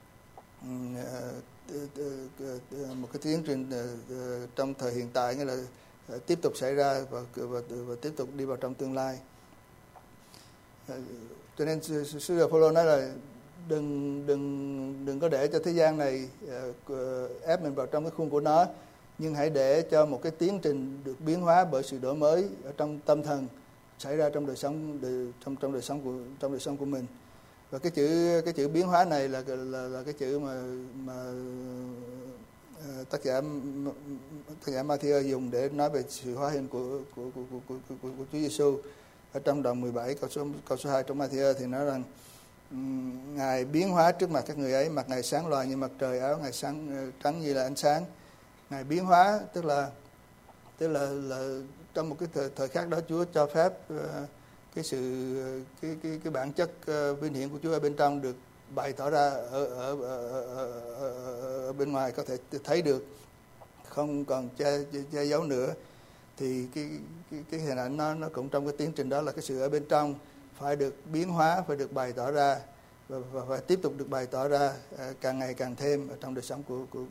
trong thời hiện tại, nghĩa là tiếp tục xảy ra và tiếp tục đi vào trong tương lai. Cho nên sứ đồ Phaolô nói là đừng có để cho thế gian này ép mình vào trong cái khuôn của nó, nhưng hãy để cho một cái tiến trình được biến hóa bởi sự đổi mới ở trong tâm thần xảy ra trong đời sống của mình. Và cái chữ biến hóa này là cái chữ mà tác giả Matthew dùng để nói về sự hóa hình của Chúa Giêsu. Ở trong đoạn 17 câu số 2 trong Matthew thì nói rằng Ngài biến hóa trước mặt các người ấy, mặt Ngài sáng loà như mặt trời, áo Ngài sáng trắng như là ánh sáng. Ngài biến hóa tức là trong một cái thời khắc đó Chúa cho phép cái bản chất vinh hiển của Chúa ở bên trong được bày tỏ ra ở bên ngoài, có thể thấy được, không còn che giấu nữa. Thì cái hình ảnh nó cũng trong cái tiến trình đó, là cái sự ở bên trong phải được biến hóa, phải được bày tỏ ra và phải tiếp tục được bày tỏ ra càng ngày càng thêm ở trong đời sống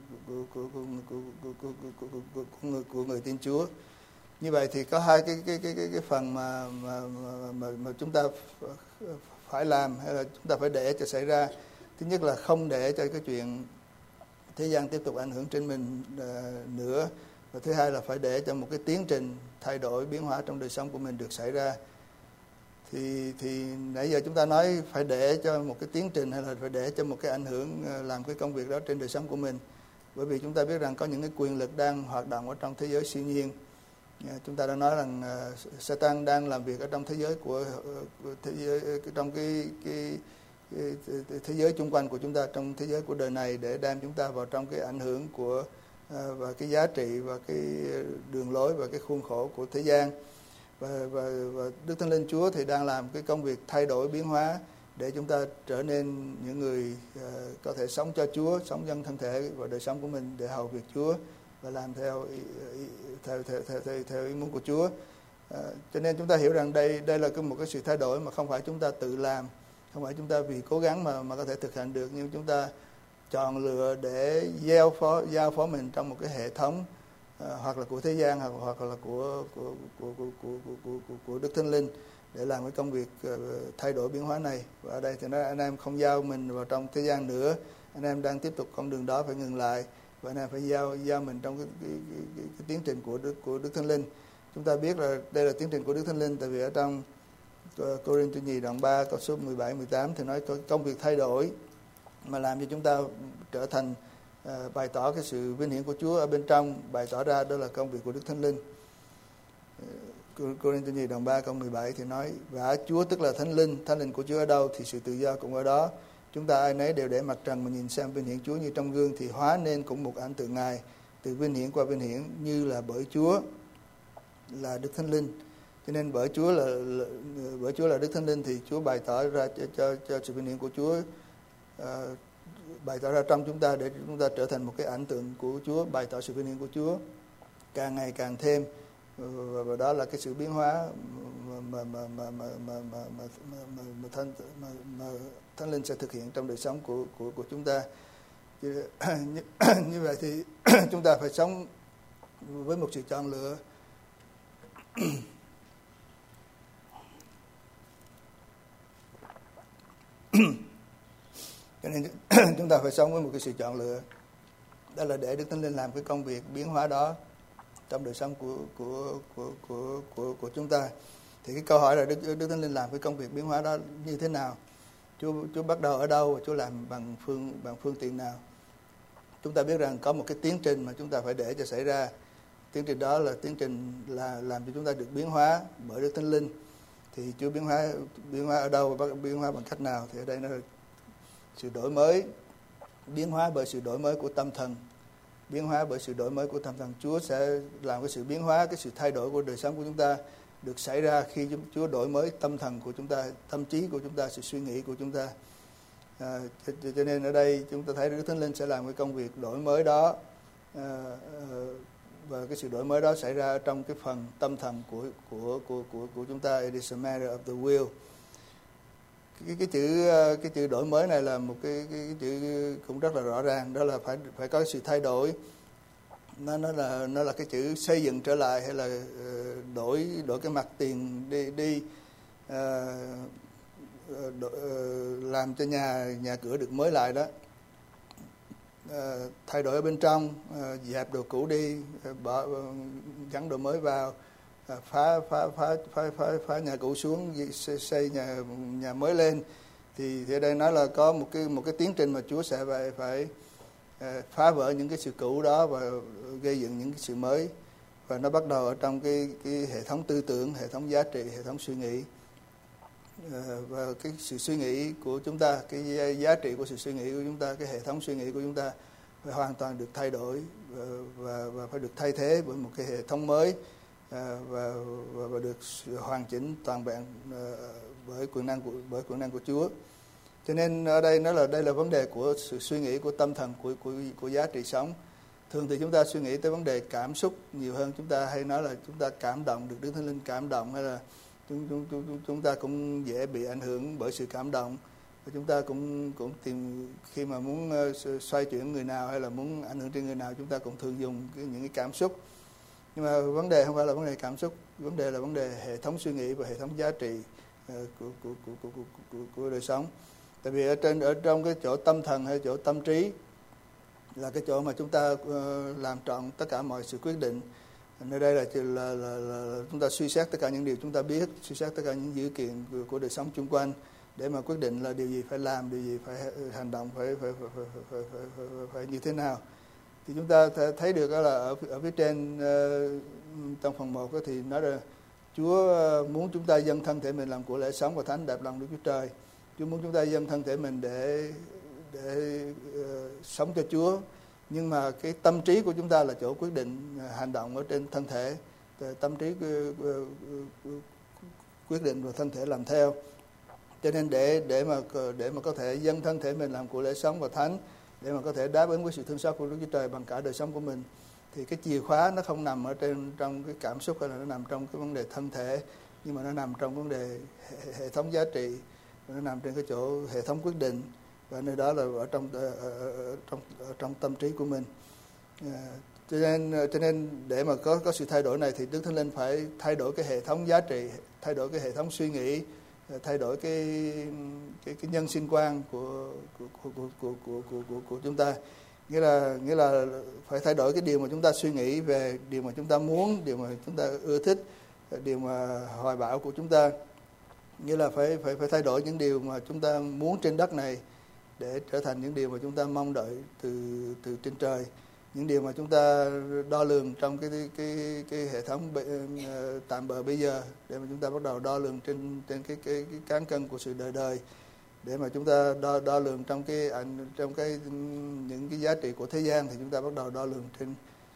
của người tin Chúa. Như vậy thì có hai cái phần mà chúng ta phải làm, hay là chúng ta phải để cho xảy ra. Thứ nhất là không để cho cái chuyện thế gian tiếp tục ảnh hưởng trên mình nữa. Và thứ hai là phải để cho một cái tiến trình thay đổi, biến hóa trong đời sống của mình được xảy ra. Thì nãy giờ chúng ta nói phải để cho một cái tiến trình, hay là phải để cho một cái ảnh hưởng làm cái công việc đó trên đời sống của mình. Bởi vì chúng ta biết rằng có những cái quyền lực đang hoạt động ở trong thế giới siêu nhiên. Chúng ta đã nói rằng Satan đang làm việc ở trong thế giới trong cái thế giới xung quanh của chúng ta, trong thế giới của đời này, để đem chúng ta vào trong cái ảnh hưởng của và cái giá trị và cái đường lối và cái khuôn khổ của thế gian. Và Đức Thánh Linh Chúa thì đang làm cái công việc thay đổi biến hóa để chúng ta trở nên những người có thể sống cho Chúa, sống dân thân thể và đời sống của mình để hầu việc Chúa và làm theo ý muốn của Chúa. Cho nên chúng ta hiểu rằng đây là một cái sự thay đổi mà không phải chúng ta tự làm, không phải chúng ta vì cố gắng mà có thể thực hiện được, nhưng chúng ta chọn lựa để giao phó mình trong một cái hệ thống hoặc là của thế gian hoặc là của Đức Thánh Linh để làm cái công việc thay đổi biến hóa này. Và ở đây thì nói anh em không giao mình vào trong thế gian nữa, anh em đang tiếp tục con đường đó phải ngừng lại, và anh em phải giao mình trong cái tiến trình của Đức Thánh Linh. Chúng ta biết là đây là tiến trình của Đức Thánh Linh, tại vì ở trong Cô-rinh-tô nhì đoạn 3 câu số 17-18 thì nói có công việc thay đổi mà làm cho chúng ta trở thành bày tỏ cái sự vinh hiển của Chúa ở bên trong, bày tỏ ra đó là công việc của Đức Thánh Linh. Cô-rinh-tô nhì đoạn 3 câu 17 thì nói: và Chúa tức là Thánh Linh của Chúa ở đâu thì sự tự do cũng ở đó. Chúng ta ai nấy đều để mặt trần mà nhìn xem vinh hiển Chúa như trong gương, thì hóa nên cũng một ảnh tượng Ngài, từ vinh hiển qua vinh hiển, như là bởi Chúa là Đức Thánh Linh. Cho nên bởi Chúa là Đức Thánh Linh thì Chúa bày tỏ ra cho sự vinh hiển của Chúa bày tỏ ra trong chúng ta, để chúng ta trở thành một cái ảnh tượng của Chúa, bày tỏ sự vinh hiển của Chúa càng ngày càng thêm. Và đó là cái sự biến hóa mà Thánh Linh sẽ thực hiện trong đời sống của chúng ta. Như vậy thì chúng ta phải sống với một sự chọn lựa. Cho nên chúng ta phải sống với một cái sự chọn lựa, đó là để Đức Thánh Linh làm cái công việc biến hóa đó trong đời sống của chúng ta. Thì cái câu hỏi là Đức Thánh Linh làm cái công việc biến hóa đó như thế nào? Chúa bắt đầu ở đâu và Chúa làm bằng phương tiện nào? Chúng ta biết rằng có một cái tiến trình mà chúng ta phải để cho xảy ra. Tiến trình đó là tiến trình là làm cho chúng ta được biến hóa bởi Đức Thánh Linh. Thì Chúa biến hóa ở đâu và biến hóa bằng cách nào? Thì ở đây nó là sự đổi mới, biến hóa bởi sự đổi mới của tâm thần. Biến hóa bởi sự đổi mới của tâm thần. Chúa sẽ làm cái sự biến hóa, cái sự thay đổi của đời sống của chúng ta được xảy ra khi Chúa đổi mới tâm thần của chúng ta, tâm trí của chúng ta, sự suy nghĩ của chúng ta. Cho nên ở đây chúng ta thấy Đức Thánh Linh sẽ làm cái công việc đổi mới đó, và cái sự đổi mới đó xảy ra trong cái phần tâm thần của chúng ta. It is a matter of the will. Cái chữ đổi mới này là một cái chữ cũng rất là rõ ràng, đó là phải có sự thay đổi. Nó là cái chữ xây dựng trở lại, hay là đổi cái mặt tiền đi làm cho nhà cửa được mới lại đó. Thay đổi ở bên trong, dẹp đồ cũ đi, gắn đồ mới vào, phá nhà cũ xuống, xây nhà mới lên. Thì ở đây nói là có một cái tiến trình mà Chúa sẽ phải phá vỡ những cái sự cũ đó và gây dựng những cái sự mới. Và nó bắt đầu ở trong cái hệ thống tư tưởng, hệ thống giá trị, hệ thống suy nghĩ. Và cái sự suy nghĩ của chúng ta, cái giá trị của sự suy nghĩ của chúng ta, cái hệ thống suy nghĩ của chúng ta phải hoàn toàn được thay đổi và phải được thay thế bởi một cái hệ thống mới, và được hoàn chỉnh toàn vẹn bởi quyền năng của Chúa. Cho nên ở đây đây là vấn đề của sự suy nghĩ, của tâm thần, của giá trị sống. Thường thì chúng ta suy nghĩ tới vấn đề cảm xúc nhiều hơn. Chúng ta hay nói là chúng ta cảm động, được Đức Thánh Linh cảm động, hay là chúng ta cũng dễ bị ảnh hưởng bởi sự cảm động. Và chúng ta cũng tìm, khi mà muốn xoay chuyển người nào hay là muốn ảnh hưởng trên người nào, chúng ta cũng thường dùng những cái cảm xúc. Nhưng mà vấn đề không phải là vấn đề cảm xúc, vấn đề là vấn đề hệ thống suy nghĩ và hệ thống giá trị của đời sống. Tại vì ở trong cái chỗ tâm thần hay chỗ tâm trí là cái chỗ mà chúng ta làm trọn tất cả mọi sự quyết định. Nơi đây là chúng ta suy xét tất cả những điều chúng ta biết, suy xét tất cả những dữ kiện của đời sống xung quanh để mà quyết định là điều gì phải làm, điều gì phải hành động, phải như thế nào. Thì chúng ta thấy được là ở phía trên trong phần 1 thì nói là Chúa muốn chúng ta dâng thân thể mình làm của lễ sống và thánh đẹp lòng Đức Chúa Trời. Chúa muốn chúng ta dâng thân thể mình để sống cho Chúa. Nhưng mà cái tâm trí của chúng ta là chỗ quyết định hành động ở trên thân thể. Tâm trí quyết định và thân thể làm theo. Cho nên để mà có thể dâng thân thể mình làm của lễ sống và thánh, để mà có thể đáp ứng với sự thương xót của Đức Chúa Trời bằng cả đời sống của mình, thì cái chìa khóa nó không nằm ở trong cái cảm xúc hay là nó nằm trong cái vấn đề thân thể, nhưng mà nó nằm trong vấn đề hệ thống giá trị, nó nằm trên cái chỗ hệ thống quyết định, và nơi đó là ở trong tâm trí của mình. Cho nên để mà có sự thay đổi này thì Đức Thánh Linh phải thay đổi cái hệ thống giá trị, thay đổi cái hệ thống suy nghĩ, thay đổi cái nhân sinh quan của chúng ta. Nghĩa là phải thay đổi cái điều mà chúng ta suy nghĩ về, điều mà chúng ta muốn, điều mà chúng ta ưa thích, điều mà hoài bão của chúng ta. Nghĩa là phải thay đổi những điều mà chúng ta muốn trên đất này để trở thành những điều mà chúng ta mong đợi từ trên trời, những điều mà chúng ta đo lường trong cái hệ thống tạm bợ bây giờ, để mà chúng ta bắt đầu đo lường trên cái cán cân của sự đời, để mà chúng ta đo lường trong những cái giá trị của thế gian, thì chúng ta bắt đầu đo lường trên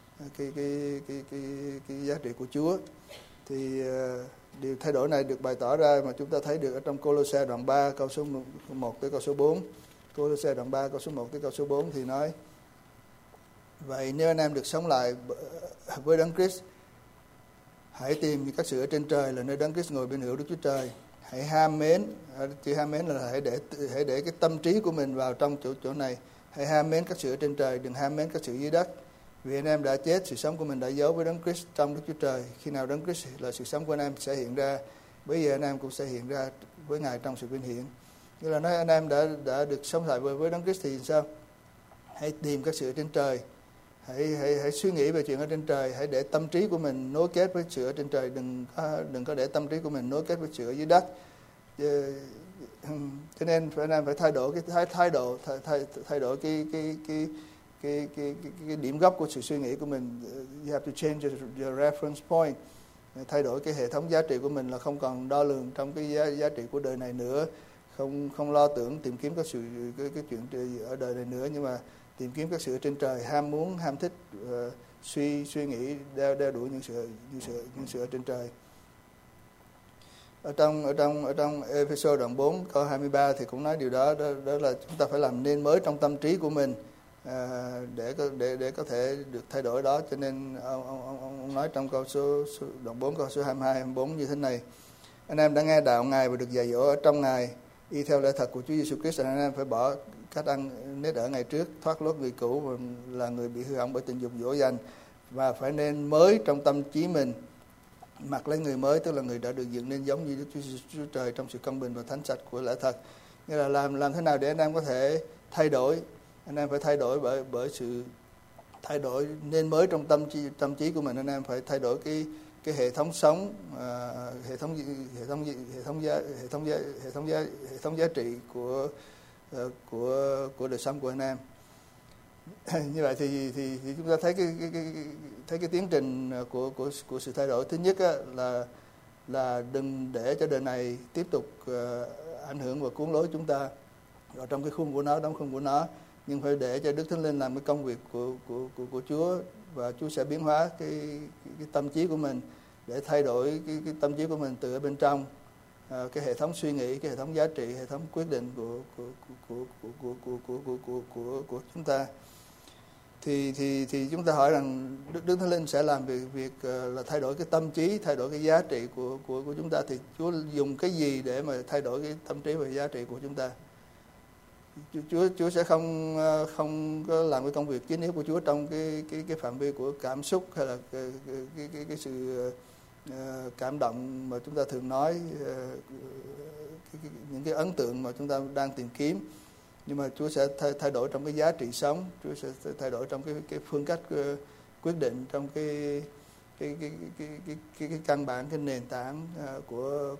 cái giá trị của Chúa. Thì điều thay đổi này được bày tỏ ra mà chúng ta thấy được ở trong Cô-lô-se đoạn 3 câu số 1 tới câu số 4. Cô-lô-se đoạn 3 câu số 1 tới câu số 4 thì nói: Vậy nếu anh em được sống lại với Đấng Christ, hãy tìm các sự ở trên trời, là nơi Đấng Christ ngồi bên hữu Đức Chúa Trời. Hãy ham mến, chữ ham mến là hãy để cái tâm trí của mình vào trong chỗ này. Hãy ham mến các sự ở trên trời, đừng ham mến các sự dưới đất. Vì anh em đã chết, sự sống của mình đã giấu với Đấng Christ trong Đức Chúa Trời. Khi nào Đấng Christ là sự sống của anh em sẽ hiện ra, bây giờ anh em cũng sẽ hiện ra với Ngài trong sự vinh hiển. Nghĩa là nói anh em đã được sống lại với Đấng Christ thì sao? Hãy tìm các sự ở trên trời. Hãy suy nghĩ về chuyện ở trên trời, hãy để tâm trí của mình nối kết với sự ở trên trời, đừng có để tâm trí của mình nối kết với sự ở dưới đất. Cho nên anh em phải thay đổi cái điểm gốc của sự suy nghĩ của mình. You have to change your reference point. Thay đổi cái hệ thống giá trị của mình, là không còn đo lường trong cái giá trị của đời này nữa, không lo tưởng tìm kiếm các sự cái chuyện ở đời này nữa, nhưng mà tìm kiếm các sự trên trời, ham muốn, ham thích, suy nghĩ đeo đuổi những sự ở trên trời. Ở trong Ê-phê-sô đoạn 4 câu 23 thì cũng nói điều đó, đó là chúng ta phải làm nên mới trong tâm trí của mình để có thể được thay đổi đó. Cho nên ông nói trong câu số đoạn 4 câu số 22 24 như thế này: Anh em đã nghe đạo Ngài và được dạy dỗ ở trong Ngài, y theo lẽ thật của Chúa Giêsu Christ. Anh em phải bỏ cách ăn nết ở ngày trước, thoát lốt người cũ và là người bị hư hỏng bởi tình dục dỗ dành, và phải nên mới trong tâm trí mình, mặc lấy người mới, tức là người đã được dựng nên giống như Đức Chúa Trời trong sự công bình và thánh sạch của lẽ thật. Nghĩa là làm thế nào để anh em có thể thay đổi? Anh em phải thay đổi bởi sự thay đổi nên mới trong tâm trí của mình. Anh em phải thay đổi cái hệ thống sống, hệ thống giá trị của đời sống của anh em. Như vậy thì chúng ta thấy cái tiến trình của sự thay đổi. Thứ nhất là đừng để cho đời này tiếp tục ảnh hưởng và cuốn lối chúng ta ở trong cái khuôn của nó, đóng khung của nó, nhưng phải để cho Đức Thánh Linh làm cái công việc của Chúa, và Chúa sẽ biến hóa cái tâm trí của mình để thay đổi cái tâm trí của mình từ ở bên trong, cái hệ thống suy nghĩ, cái hệ thống giá trị, hệ thống quyết định của chúng ta. Thì chúng ta hỏi rằng Đức Thánh Linh sẽ làm việc là thay đổi cái tâm trí, thay đổi cái giá trị của chúng ta. Thì Chúa dùng cái gì để mà thay đổi cái tâm trí và giá trị của chúng ta? Chúa sẽ không có làm cái công việc chính yếu của Chúa trong cái phạm vi của cảm xúc, hay là cái sự cảm động mà chúng ta thường nói, những cái ấn tượng mà chúng ta đang tìm kiếm. Nhưng mà Chúa sẽ thay đổi trong cái giá trị sống, Chúa sẽ thay đổi trong cái phương cách quyết định, trong cái căn bản, cái nền tảng của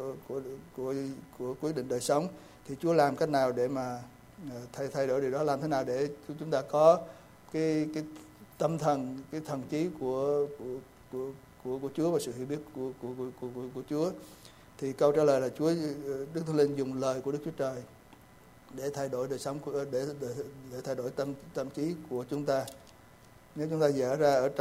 quyết định đời sống. Thì Chúa làm cách nào để mà thay đổi điều đó? Làm thế nào để chúng ta có cái tâm thần, cái thần trí của Chúa và sự hiểu biết của Chúa. Thì câu trả lời là Đức Thánh Linh dùng lời của Đức Chúa Trời để thay đổi đời sống để thay đổi tâm trí của chúng ta. Nếu chúng ta dở ra ở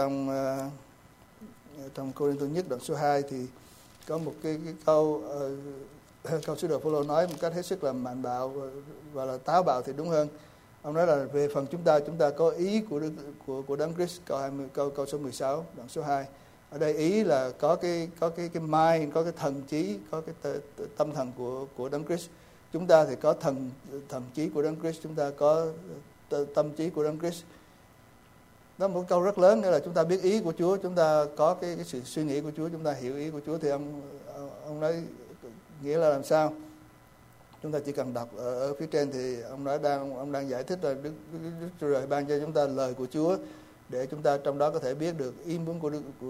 trong Cô-rinh-tô nhất đoạn số 2 thì có một cái câu sứ đồ Phaolô nói một cách hết sức là mạnh bạo và là táo bạo thì đúng hơn. Ông nói là về phần chúng ta có ý của Đấng Christ, câu số 16 đoạn số 2. Ở đây ý là có cái mind, có cái thần trí, có cái tâm thần của Đấng Christ. Chúng ta thì có thần trí của Đấng Christ, chúng ta có tâm trí của Đấng Christ. Đó một câu rất lớn nữa là chúng ta biết ý của Chúa, chúng ta có cái sự suy nghĩ của Chúa, chúng ta hiểu ý của Chúa. Thì ông nói nghĩa là làm sao? Chúng ta chỉ cần đọc ở phía trên thì ông đang giải thích là Đức Chúa Trời ban cho chúng ta lời của Chúa để chúng ta trong đó có thể biết được ý muốn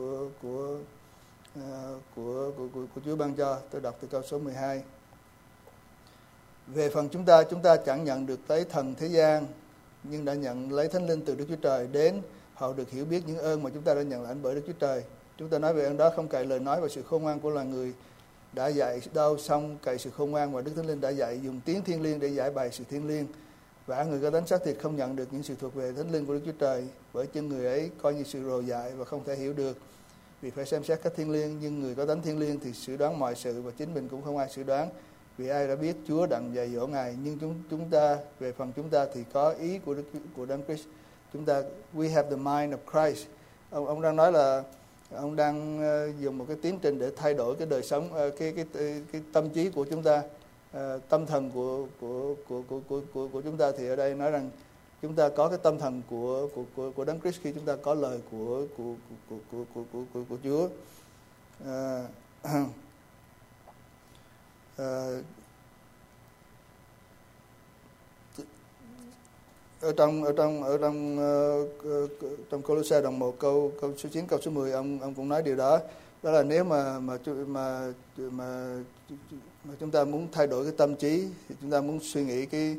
của Chúa ban cho. Tôi đọc từ câu số 12. Về phần chúng ta chẳng nhận được lấy thần thế gian, nhưng đã nhận lấy Thánh Linh từ Đức Chúa Trời đến, họ được hiểu biết những ơn mà chúng ta đã nhận lãnh bởi Đức Chúa Trời. Chúng ta nói về ơn đó không cậy lời nói và sự khôn ngoan của loài người đã dạy đâu, xong cậy sự khôn ngoan và Đức Thánh Linh đã dạy dùng tiếng thiên liêng để giải bày sự thiên liêng. Và người có tánh xác thịt không nhận được những sự thuộc về Thánh Linh của Đức Chúa Trời, bởi chân người ấy coi như sự rồ dại và không thể hiểu được, vì phải xem xét cách thiên liêng. Nhưng người có tánh thiên liêng thì xử đoán mọi sự, và chính mình cũng không ai xử đoán, vì ai đã biết Chúa đặng dạy dỗ Ngài. Nhưng chúng ta về phần chúng ta thì có ý của Đấng Christ. Chúng ta we have the mind of Christ. Ông đang nói là ông đang dùng một cái tiến trình để thay đổi cái đời sống, cái tâm trí của chúng ta, tâm thần của chúng ta. Thì ở đây nói rằng chúng ta có cái tâm thần của Đấng Christ khi chúng ta có lời của Chúa. Ở trong Cô-lô-se đoạn 1 câu số 9 câu số 10 ông cũng nói điều đó. Đó là nếu mà chúng ta muốn thay đổi cái tâm trí, thì chúng ta muốn suy nghĩ cái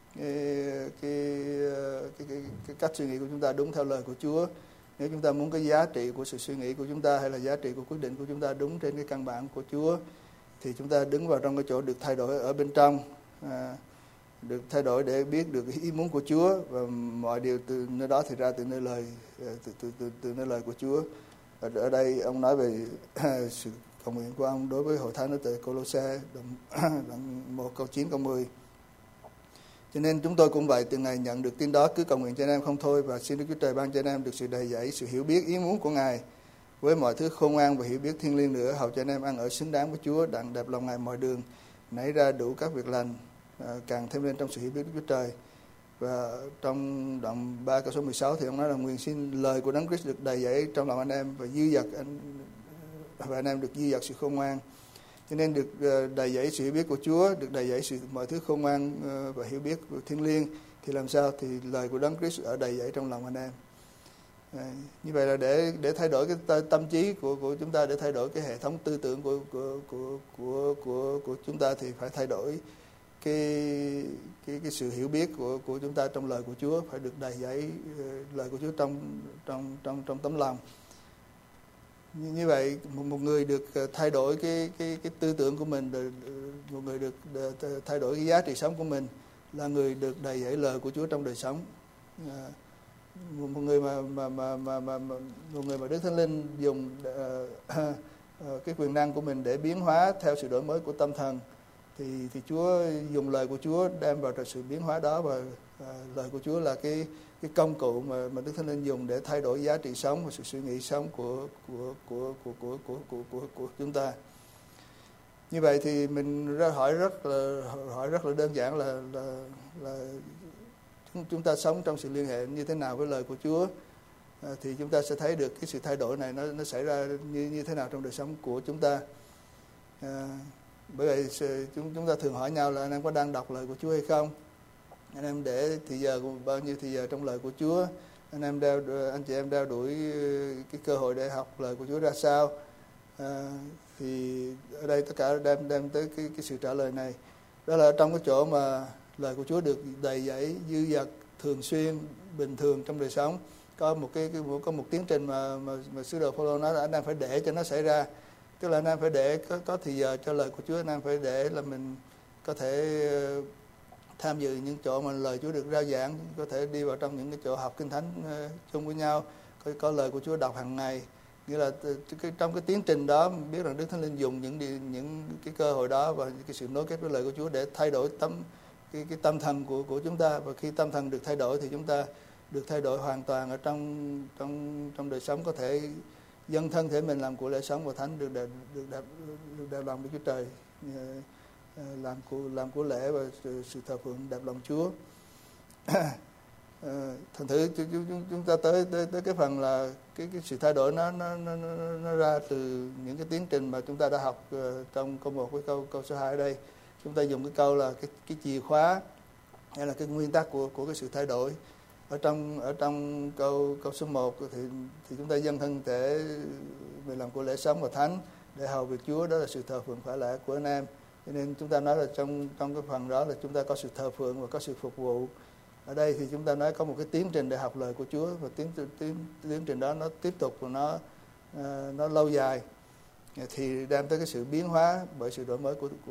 cách suy nghĩ của chúng ta đúng theo lời của Chúa. Nếu chúng ta muốn cái giá trị của sự suy nghĩ của chúng ta hay là giá trị của quyết định của chúng ta đúng trên cái căn bản của Chúa, thì chúng ta đứng vào trong cái chỗ được thay đổi ở bên trong, được thay đổi để biết được ý muốn của Chúa, và mọi điều từ nơi đó thì ra từ nơi lời từ nơi lời của Chúa. Ở đây ông nói về sự cầu nguyện của ông đối với hội thánh ở tại Cô-lô-se đoạn 1 câu 9 câu 10. Cho nên chúng tôi cũng vậy, từ ngày nhận được tin đó cứ cầu nguyện cho anh em không thôi, và xin Đức Chúa Trời ban cho anh em được sự đầy dẫy, sự hiểu biết ý muốn của Ngài với mọi thứ khôn ngoan và hiểu biết thiêng liêng nữa, hầu cho anh em ăn ở xứng đáng với Chúa, đặng đẹp lòng Ngài mọi đường, nảy ra đủ các việc lành, càng thêm lên trong sự hiểu biết Đức Chúa Trời. Và trong đoạn 3 câu số 16 thì ông nói là nguyện xin lời của Đấng Christ được đầy dẫy trong lòng anh em, và anh em được dư dật sự khôn ngoan. Cho nên được đầy dẫy sự hiểu biết của Chúa, được đầy dẫy mọi thứ khôn ngoan và hiểu biết thiêng liêng, thì làm sao? Thì lời của Đấng Christ ở đầy dẫy trong lòng anh em. Như vậy là để thay đổi cái tâm trí của chúng ta, để thay đổi cái hệ thống tư tưởng của chúng ta, thì phải thay đổi cái sự hiểu biết của chúng ta trong lời của Chúa, phải được đầy dẫy lời của Chúa trong tấm lòng. Như vậy một người được thay đổi cái tư tưởng của mình, một người được thay đổi cái giá trị sống của mình, là người được đầy dẫy lời của Chúa trong đời sống. Một người mà Đức Thánh Linh dùng cái quyền năng của mình để biến hóa theo sự đổi mới của tâm thần, thì Chúa dùng lời của Chúa đem vào sự biến hóa đó, và lời của Chúa là cái công cụ mà Đức Thánh Linh dùng để thay đổi giá trị sống và sự suy nghĩ sống của chúng ta. Như vậy thì mình hỏi rất là đơn giản là chúng ta sống trong sự liên hệ như thế nào với lời của Chúa, thì chúng ta sẽ thấy được cái sự thay đổi này nó xảy ra như thế nào trong đời sống của chúng ta. Bởi vậy chúng ta thường hỏi nhau là anh em có đang đọc lời của Chúa hay không? Anh em để thì giờ bao nhiêu thì giờ trong lời của Chúa? Anh chị em đeo đuổi cái cơ hội để học lời của Chúa ra sao? Thì ở đây tất cả đem tới cái sự trả lời này. Đó là trong cái chỗ mà lời của Chúa được đầy dẫy, dư dật, thường xuyên, bình thường trong đời sống. Có một tiến trình mà sứ đồ Phaolô nói là anh em phải để cho nó xảy ra, tức là anh em phải để có thì giờ cho lời của Chúa, anh em phải để là mình có thể tham dự những chỗ mà lời Chúa được rao giảng, có thể đi vào trong những cái chỗ học kinh thánh chung với nhau, có lời của Chúa đọc hàng ngày. Nghĩa là trong cái tiến trình đó, mình biết rằng Đức Thánh Linh dùng những cái cơ hội đó và cái sự nối kết với lời của Chúa để thay đổi cái tâm thần của chúng ta. Và khi tâm thần được thay đổi thì chúng ta được thay đổi hoàn toàn ở trong đời sống, có thể dâng thân thể mình làm của lễ sống và thánh, được đẹp lòng Đức Chúa Trời, làm của lễ và sự thờ phượng đẹp lòng Chúa. Thành thử chúng ta tới cái phần là cái sự thay đổi nó ra từ những cái tiến trình mà chúng ta đã học trong câu 1 với câu số 2 ở đây. Chúng ta dùng cái câu là cái chìa khóa hay là cái nguyên tắc của cái sự thay đổi. Ở trong câu số 1 thì chúng ta dâng thân thể về làm của lễ sống và thánh để hầu việc Chúa, đó là sự thờ phượng phải lẽ của anh em. Cho nên chúng ta nói là trong cái phần đó là chúng ta có sự thờ phượng và có sự phục vụ. Ở đây thì chúng ta nói có một cái tiến trình để học lời của Chúa, và tiến trình đó nó tiếp tục và nó lâu dài, thì đem tới cái sự biến hóa bởi sự đổi mới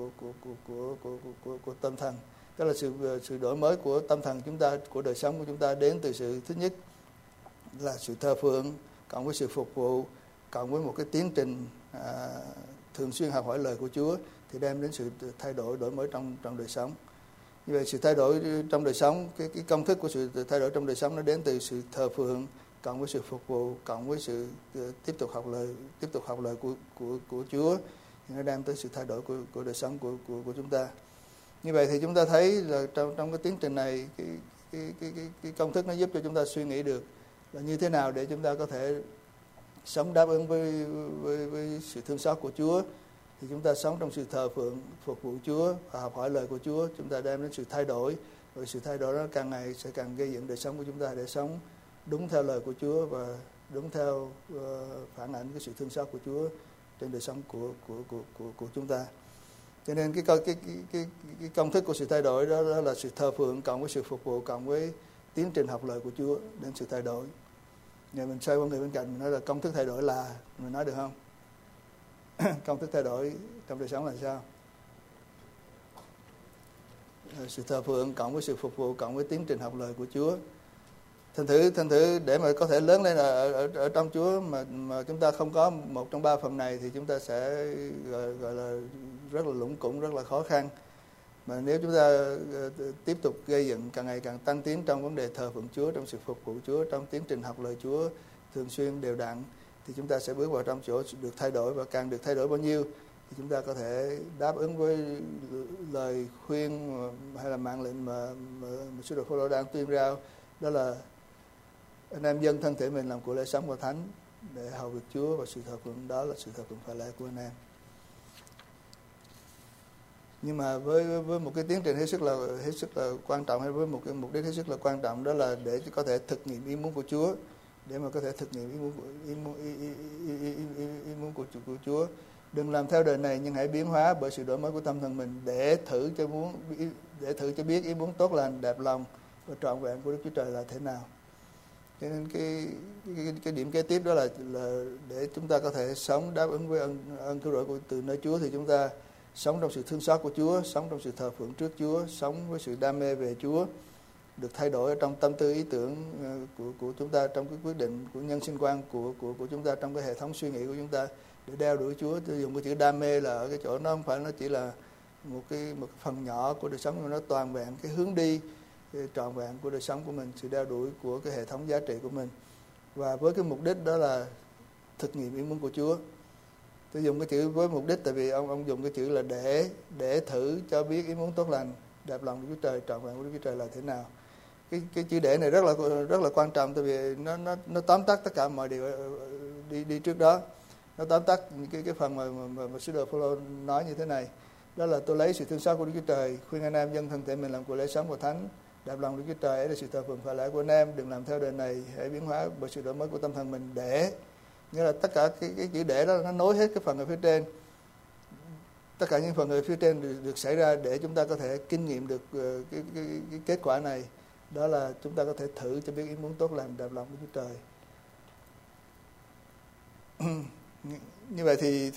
của tâm thần. Đó là sự đổi mới của tâm thần chúng ta, của đời sống của chúng ta, đến từ sự thứ nhất là sự thờ phượng cộng với sự phục vụ cộng với một cái tiến trình thường xuyên học hỏi lời của Chúa, thì đem đến sự thay đổi, đổi mới trong đời sống. Như vậy sự thay đổi trong đời sống, cái công thức của sự thay đổi trong đời sống nó đến từ sự thờ phượng cộng với sự phục vụ cộng với sự tiếp tục học lời của Chúa, thì nó đem tới sự thay đổi của đời sống của chúng ta. Như vậy thì chúng ta thấy là trong cái tiến trình này, cái công thức nó giúp cho chúng ta suy nghĩ được là như thế nào để chúng ta có thể sống đáp ứng với sự thương xót của Chúa. Thì chúng ta sống trong sự thờ phượng, phục vụ Chúa và học hỏi lời của Chúa, chúng ta đem đến sự thay đổi, rồi sự thay đổi đó càng ngày sẽ càng gây dựng đời sống của chúng ta để sống đúng theo lời của Chúa và đúng theo phản ảnh cái sự thương xót của Chúa trên đời sống của chúng ta. Cho nên cái công thức của sự thay đổi đó là sự thờ phượng cộng với sự phục vụ cộng với tiến trình học lời của Chúa đến sự thay đổi. Giờ mình xoay qua người bên cạnh, mình nói là công thức thay đổi là, mình nói được không? Công thức thay đổi trong đời sống là sao? Sự thờ phượng cộng với sự phục vụ cộng với tiến trình học lời của Chúa. Thành thử để mà có thể lớn lên ở trong Chúa mà chúng ta không có một trong ba phần này thì chúng ta sẽ gọi là rất là lủng củng, rất là khó khăn. Mà nếu chúng ta tiếp tục gây dựng càng ngày càng tăng tiến trong vấn đề thờ phượng Chúa, trong sự phục vụ Chúa, trong tiến trình học lời Chúa thường xuyên đều đặn, thì chúng ta sẽ bước vào trong chỗ được thay đổi, và càng được thay đổi bao nhiêu thì chúng ta có thể đáp ứng với lời khuyên hay là mạng lệnh mà sứ đồ Phaolô đang tuyên rao, đó là anh em dâng thân thể mình làm của lễ sống và thánh để hầu việc Chúa, và sự thờ phượng đó là sự thờ phượng phải lẽ của anh em. Nhưng mà với một cái tiến trình hết sức là quan trọng, hay với một cái mục đích hết sức là quan trọng, đó là để có thể thực nghiệm ý muốn của Chúa, để mà có thể thực nghiệm ý muốn của Chúa. Đừng làm theo đời này, nhưng hãy biến hóa bởi sự đổi mới của tâm thần mình, để thử cho biết ý muốn tốt lành, đẹp lòng và trọn vẹn của Đức Chúa Trời là thế nào. Cho nên cái điểm kế tiếp đó là để chúng ta có thể sống đáp ứng với ơn cứu rỗi từ nơi Chúa, thì chúng ta sống trong sự thương xót của Chúa, sống trong sự thờ phượng trước Chúa, sống với sự đam mê về Chúa, được thay đổi ở trong tâm tư ý tưởng của chúng ta, trong cái quyết định của nhân sinh quan của chúng ta, trong cái hệ thống suy nghĩ của chúng ta, để đeo đuổi Chúa. Tôi dùng cái chữ đam mê là ở cái chỗ nó không phải nó chỉ là một cái phần nhỏ của đời sống, mà nó toàn vẹn cái hướng đi trọn vẹn của đời sống của mình, sự đeo đuổi của cái hệ thống giá trị của mình, và với cái mục đích đó là thực nghiệm ý muốn của Chúa. Tôi dùng cái chữ với mục đích tại vì ông dùng cái chữ là để thử cho biết ý muốn tốt lành, đẹp lòng của Chúa Trời, trọn vẹn của Đức Chúa Trời là thế nào. Cái chữ để này rất là quan trọng, tại vì nó tóm tắt tất cả mọi điều đi trước đó. Nó tóm tắt cái phần mà sứ đồ Phaolô nói như thế này, đó là tôi lấy sự thương xót của Đức Chúa Trời khuyên anh em dâng thân thể mình làm của lễ sống và thánh, đẹp lòng Đức Chúa Trời, ấy là sự thờ phượng phải lẽ của anh em. Đừng làm theo đời này, hãy biến hóa bởi sự đổi mới của tâm thần mình. Để nghĩa là tất cả cái chữ để đó nó nối hết cái phần ở phía trên. Tất cả những phần ở phía trên được xảy ra để chúng ta có thể kinh nghiệm được cái kết quả này, Đó là chúng ta có thể thử cho biết ý muốn tốt lành đẹp lòng của Chúa Trời. Như vậy thì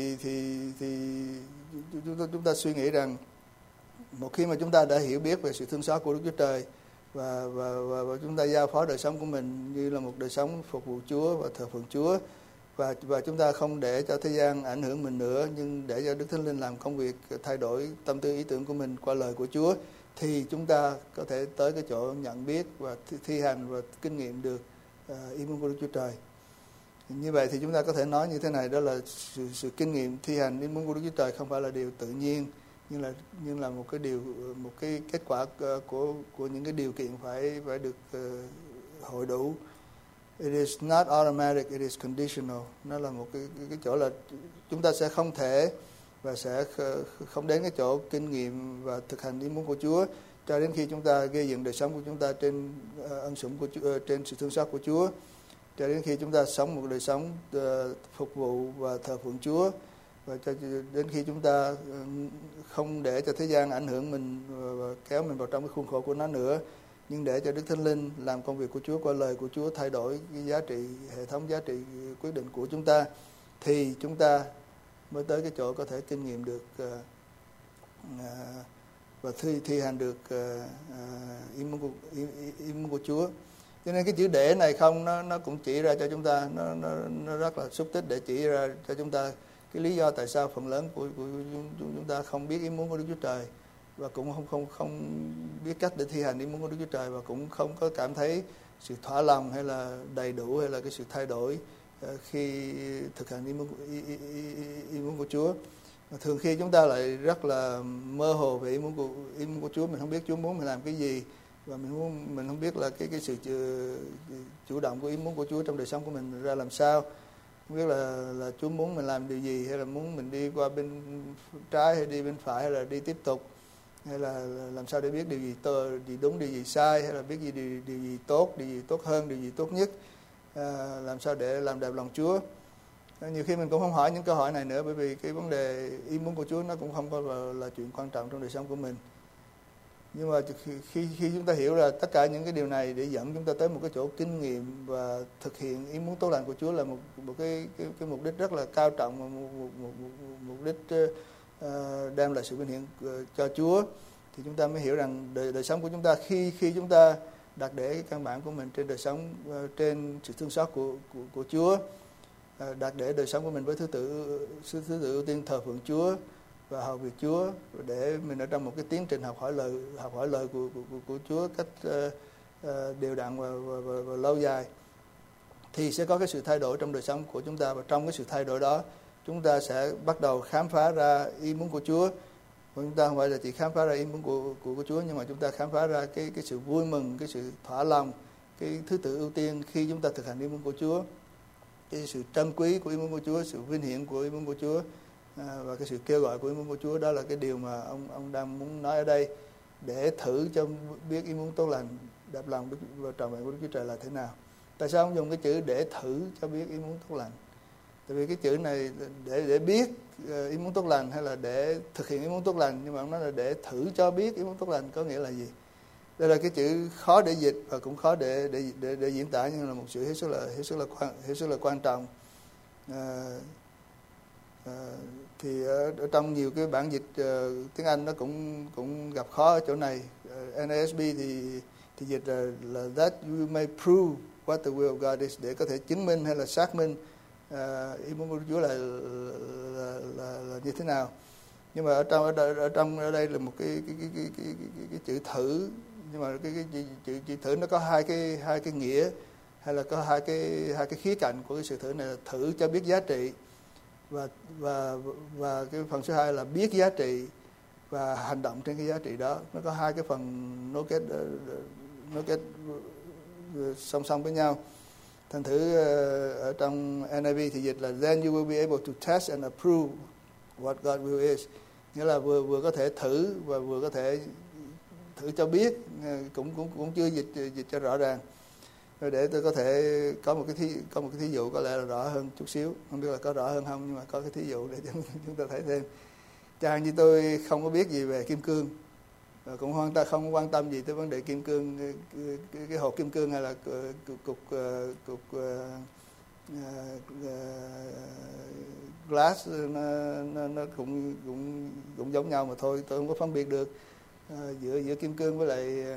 chúng ta suy nghĩ rằng một khi mà chúng ta đã hiểu biết về sự thương xót của Đức Chúa Trời và chúng ta giao phó đời sống của mình như là một đời sống phục vụ Chúa và thờ phượng Chúa, và chúng ta không để cho thế gian ảnh hưởng mình nữa, nhưng để cho Đức Thánh Linh làm công việc thay đổi tâm tư ý tưởng của mình qua lời của Chúa, thì chúng ta có thể tới cái chỗ nhận biết và thi hành và kinh nghiệm được ý muốn của Đức Chúa Trời. Như vậy thì chúng ta có thể nói như thế này, đó là sự kinh nghiệm thi hành ý muốn của Đức Chúa Trời không phải là điều tự nhiên, nhưng là một cái kết quả của những cái điều kiện phải được hội đủ. It is not automatic, it is conditional. Nó là một cái chỗ là chúng ta sẽ không thể và sẽ không đến cái chỗ kinh nghiệm và thực hành ý muốn của Chúa cho đến khi chúng ta gây dựng đời sống của chúng ta trên ân sủng của Chúa, trên sự thương xót của Chúa, cho đến khi chúng ta sống một đời sống phục vụ và thờ phượng Chúa, và cho đến khi chúng ta không để cho thế gian ảnh hưởng mình và kéo mình vào trong cái khuôn khổ của nó nữa, nhưng để cho Đức Thánh Linh làm công việc của Chúa qua lời của Chúa thay đổi cái giá trị, hệ thống giá trị quyết định của chúng ta, thì chúng ta mới tới cái chỗ có thể kinh nghiệm được và thi hành được ý muốn của Chúa. Cho nên cái chữ để này không nó cũng chỉ ra cho chúng ta, nó rất là xúc tích để chỉ ra cho chúng ta cái lý do tại sao phần lớn của chúng ta không biết ý muốn của Đức Chúa Trời, và cũng không biết cách để thi hành ý muốn của Đức Chúa Trời, và cũng không có cảm thấy sự thỏa lòng hay là đầy đủ hay là cái sự thay đổi khi thực hành ý muốn của Chúa. Và thường khi chúng ta lại rất là mơ hồ về ý muốn của Chúa, mình không biết Chúa muốn mình làm cái gì, và mình không biết là cái sự chủ động của ý muốn của Chúa trong đời sống của mình ra làm sao, không biết là Chúa muốn mình làm điều gì, hay là muốn mình đi qua bên trái hay đi bên phải, hay là đi tiếp tục, hay là làm sao để biết điều gì đúng, điều gì sai, hay là biết điều gì tốt, điều gì tốt hơn, điều gì tốt nhất, làm sao để làm đẹp lòng Chúa. Nhiều khi mình cũng không hỏi những câu hỏi này nữa, bởi vì cái vấn đề ý muốn của Chúa nó cũng không có là chuyện quan trọng trong đời sống của mình. Nhưng mà khi chúng ta hiểu là tất cả những cái điều này để dẫn chúng ta tới một cái chỗ kinh nghiệm và thực hiện ý muốn tốt lành của Chúa là một cái mục đích rất là cao trọng, và một mục đích đem lại sự vinh hiển cho Chúa, thì chúng ta mới hiểu rằng đời sống của chúng ta khi chúng ta đặt để cái căn bản của mình trên đời sống, trên sự thương xót của Chúa, đặt để đời sống của mình với thứ tự ưu tiên thờ phượng Chúa và hầu việc Chúa, để mình ở trong một cái tiến trình học hỏi lời của Chúa cách đều đặn và lâu dài, thì sẽ có cái sự thay đổi trong đời sống của chúng ta. Và trong cái sự thay đổi đó, chúng ta sẽ bắt đầu khám phá ra ý muốn của Chúa. Và chúng ta không phải là chỉ khám phá ra ý muốn của Chúa, nhưng mà chúng ta khám phá ra cái sự vui mừng, cái sự thỏa lòng, cái thứ tự ưu tiên khi chúng ta thực hành ý muốn của Chúa, cái sự trân quý của ý muốn của Chúa, sự vinh hiển của ý muốn của Chúa, và cái sự kêu gọi của ý muốn của Chúa. Đó là cái điều mà ông đang muốn nói ở đây, để thử cho biết ý muốn tốt lành, đẹp lòng và trọn vẹn của Đức Chúa Trời là thế nào. Tại sao ông dùng cái chữ để thử cho biết ý muốn tốt lành? Tại vì cái chữ này để biết ý muốn tốt lành hay là để thực hiện ý muốn tốt lành, nhưng mà ông nói là để thử cho biết ý muốn tốt lành có nghĩa là gì? Đây là cái chữ khó để dịch và cũng khó để diễn tả, nhưng là một chữ hết sức là quan trọng. Thì ở trong nhiều cái bản dịch tiếng Anh nó cũng gặp khó ở chỗ này. NASB thì dịch là that you may prove what the will of God is, để có thể chứng minh hay là xác minh ý muốn của Chúa là như thế nào. Nhưng mà ở đây là một cái chữ thử, nhưng mà cái chữ thử nó có hai cái nghĩa, hay là có hai cái khía cạnh của cái sự thử này, là thử cho biết giá trị, và cái phần số 2 là biết giá trị và hành động trên cái giá trị đó. Nó có hai cái phần nối kết song song với nhau. Thành thử ở trong NIV thì dịch là then you will be able to test and approve what God will is, nghĩa là vừa có thể thử và vừa có thể thử cho biết, cũng chưa dịch cho rõ ràng. Rồi để tôi có thể có một cái thí dụ có lẽ là rõ hơn chút xíu, không biết là có rõ hơn không, nhưng mà có cái thí dụ để chúng ta thấy thêm. Chẳng như tôi không có biết gì về kim cương, cũng không quan tâm gì tới vấn đề kim cương, cái hộp kim cương hay là cục glass, nó cũng giống nhau mà thôi. Tôi không có phân biệt được giữa kim cương với lại